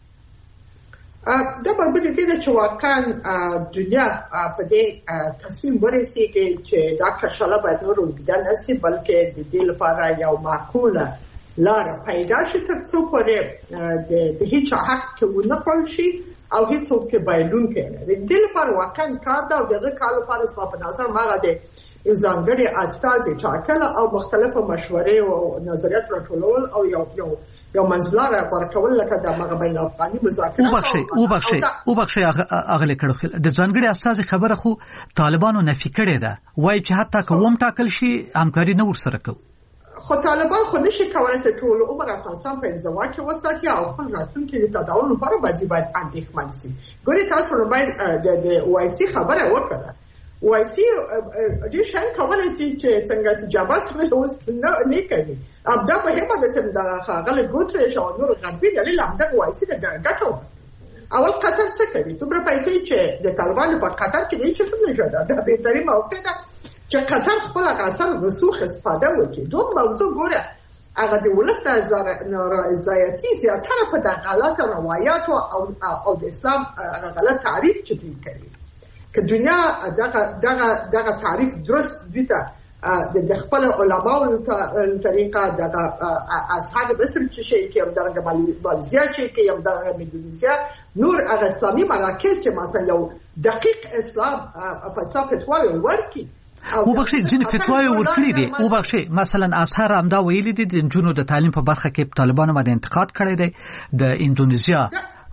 دا برابر دي چې واقعا دنیا په دې تصمیم ورسېږي چې دا کشاله باید نور وګدا نشي بلکې د دې لپاره یو معقوله لار پیدا شي تر څو پورې د هیڅ حق کې ونه خپل شي او هیڅ کې بایلون کې د دې لپاره واقعا کار دا او دغه کار لپاره په نظر ماغه دي ځانګړي استازي ټاکل او مختلفه مشورې او نظریات راټولول او یو یو یو منځلاره ورکول لکه د مغرب بین افغاني مذاکرات. وبخښئ وبخښئ وبخښئ اغلی کړوخیل د ځانګړي استازي خبره خو طالبانو نفي کړې ده، وایي چې حتی که وم ټاکل شي همکاري نه ورسره کوو. خو طالبان خو نشي کولای چې ټول عمر افغانستان په انزوا کې وساتي او خپل راتلونکي د تداول لپاره باید باید اندېښمن شي. ګورې تاسو نو باید د وایسي خبره وکړه. وایسي ډېر شیان کولای شي چې څنګه چې جاباس اوس نه کوي. ابدا په هغه د سم د هغه ګوترې او نور غربي دلیل هم د وایسي د ګټو اول قطر څه کوي؟ دومره پیسې چې د طالبانو په قطر کې دی چې څه نه جوړه دا به درې موقع ده چې قطر خپل غاصر رسوخ استفاده وکړي. دوه موضوع ګوره هغه د ولست نارضایتي زیاتره په د غلط روایت او او د اسلام هغه غلط تعریف چې دوی کوي. که دنیا دغه دغه دغه تعریف درست دوی ته د خپل علماو طریقه دغه اصحاب مصر چې شي کې هم دغه ماليزیا چې کې هم دغه اندونیزیا نور هغه اسلامي مراکز چې مثلا یو دقیق اسلام په فتوا ورکړي او بخشي ځینې فتواوې ورکړي دي. او بخشي مثلا اثر هم دا ویلي دي د جنونو د تعلیم په برخه کې طالبانو باندې انتقاد کړی دی. د اندونیزیا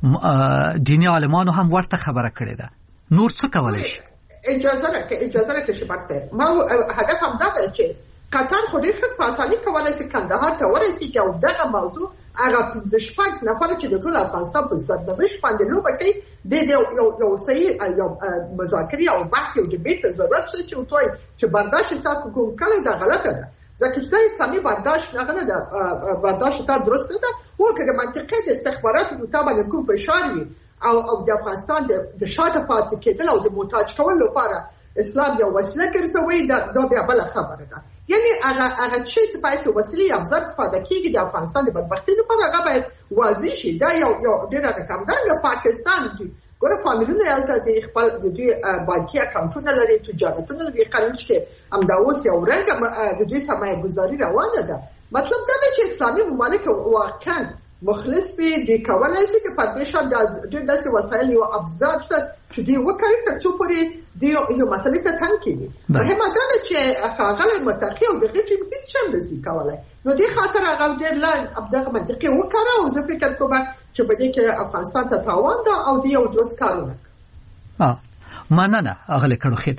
دیني عالمانو هم ورته خبره کړې ده. نور څه کولای شي؟ اجازه راکړه اجازه راکړه چې بحث ما هدف هم دا دی چې قطر خو ډېر ښه په اسانۍ کولای شي کندهار ته ورسېږي او دغه موضوع هغه پنځه شپږ نفره چې د ټول افغانستان په سرنوشت باندې لوبه کوي د یو یو صحیح یو مذاکرې او بحث یو ډیبیټ ضرورت شي چې وتوي چې برداشت تا کوم کله دا غلطه ده ځکه چې دا اسلامي برداشت نه نه ده برداشت تا درست نه ده او که د منطقې د استخباراتو مطابق کوم فشار وي او او د افغانستان د شاته پاتې کېدل او د محتاج کول لپاره اسلام یو وسیله ګرځوي دا بیا بل خبره ده. یعنی هغه هغه چې سپایس وسیله ابزار استفاده کیږي د افغانستان د بدبختی لپاره هغه باید واضح شي. دا یو یو ډیره کم ده. پاکستان دی ګوره فامیلونه یالته د خپل د دوی بانکي اکاونټونه لري تجارتونه لري قانون چې هم دا اوس یو رنګ د دوی سرمایه گذاري روانه ده. مطلب دا دی چې اسلامي ممالک واقعا مخلص به د کولای شي چې پردیشا د داسې وسایل او ابزار چې دی وکړي ترڅو پورې دی یو مسلې ته تنګ کړي. مهمه ده چې هغه متقی او دغه چې هیڅ شم نشي کولای. نو دې خاطر هغه ډېر لا ابدغه منطقي وکړه او زه فکر کوم چې په دې کې افغانستان ته تاوان ده او دی یو درست کارونه. اه مننه اغله کړو خید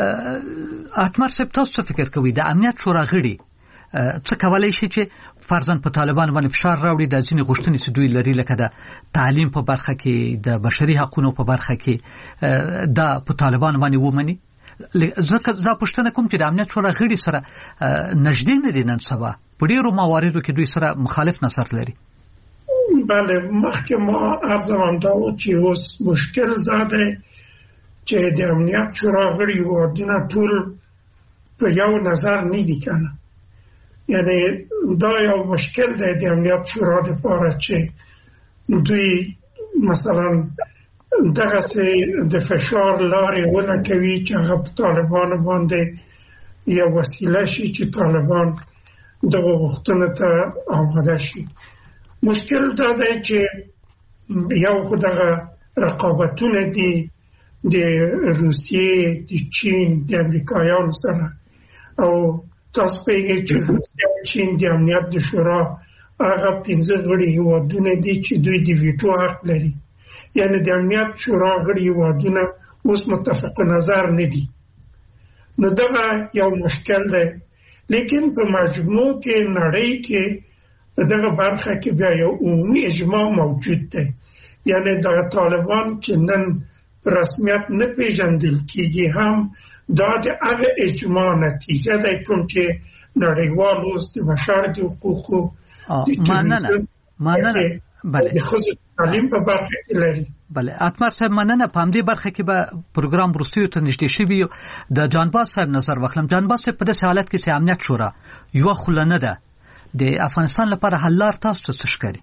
اتمر سپ تاسو فکر کوي د امنیت شورا غړي څه کولای شي چې فرضاً په طالبان باندې فشار راوړي د ځینې غوښتنې چې دوی لري لکه د تعلیم په برخه کې د بشري حقوقو په برخه کې دا په طالبان باندې ومني؟ ځکه زه پوښتنه کوم چې د امنیت شورا غړي سره نږدې نه دي نن سبا په ډېرو مواردو کې دوی سره مخالف نظر لري. بله مخکې ما عرض هم دا و چې اوس مشکل دا دی چې د امنیت شورا غړي هېوادونه ټول په یو نظر نه دي کنه. یعنی دا یو مشکل دی د امنیت شورا لپاره چې دوی مثلا دغه سه د فشار لارې ونه کوي چې هغه په طالبانو باندې یو وسیله شي چې طالبان دغه غوښتنو ته آماده شي. مشکل دا دی چې یو خو دغه رقابتونه دي د روسیې د چین د امریکایانو سره او تاسو پیږئ چې چین د امنیت د شورا هغه پنځه غړي هېوادونه دي چې دوی د ویټو حق لري. یعنی د امنیت شورا غړي هېوادونه اوس متفق نظر نه دي. نو دغه یو مشکل دی. لیکن په مجموع کې نړۍ کې په دغه برخه کې بیا یو عمومي اجماع موجود دی. یعنی دغه طالبان چې نن رسمیت نه پیژندل کېږي هم دا د هغه اجماع نتیجه ده کوم چې نړیوال اوس د بشر د حقوقو مننه مننه بله د ښځو تعلیم په برخه کې لري. بله اتمر صاحب مننه. په همدې برخه کې به پروګرام وروستیو ته نږدې شوي د جانباز صاحب نظر واخلم. جانباز صاحب په داسې حالت کې چې امنیت شورا یوه خوله نه ده د افغانستان لپاره حل لار تاسو ته څه ښکاري؟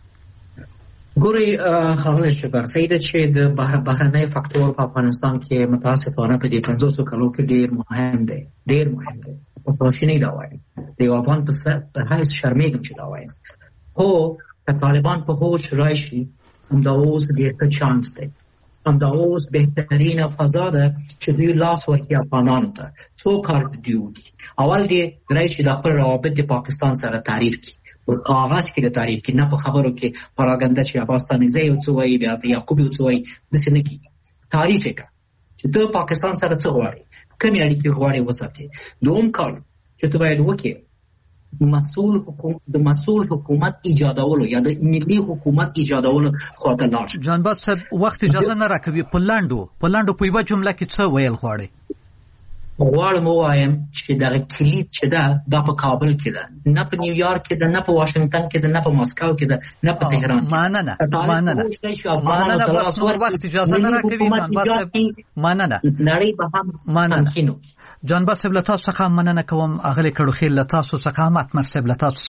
ګوري هغه شبر سیده چې د بهرنۍ فاکتور په افغانستان کې متاسفانه په دې پنځوسو کلو کې ډیر مهم دی ډیر مهم دی. متوجه نه دا وایم د افغان په سر په هیڅ شرمېږم چې دا وایم. خو که طالبان په هوش راشي همدا اوس ډېر ښه چانس دی. همدا اوس بهترینه فضا ده چې دوی لاس ورکړي افغانانو ته. څو کار دوی وکړي. اول دې راشي د خپل روابط د پاکستان سره تعریف کړي په کاغذ کې د تعریف کې نه په خبرو کې پراګنده چې عباس تنیزه یو څه وایي بیا یعقوب یو څه وایي داسې نه کېږي. تعریف یې کړه چې ته پاکستان سره څه غواړې کومې اړیکې غواړې وساتې. دوم کار چې ته باید وکړې مسؤل حکومت د مسؤل حکومت ایجادولو یا د ملي حکومت ایجادولو خواته لاړ شي. جانباز صاحب وخت اجازه نه راکوي په لاندو په لاندو په یوه جمله کې څه ویل غواړي؟ غواړم ووایم چې دغه کلید چې ده دا په کابل کې ده، نه په نیویارک کې ده، نه په واشنگټن کې ده، نه په مسکو کې ده، نه په تهران. مننه مننه مننه بس نور وخت اجازه نه راکوي جانباز صاحب. مننه نړۍ به هم مننه جانباز صاحب له تاسو څخه مننه کوم. اغلی کړو خیل له تاسو څخه هم اتمر صاحب له تاسو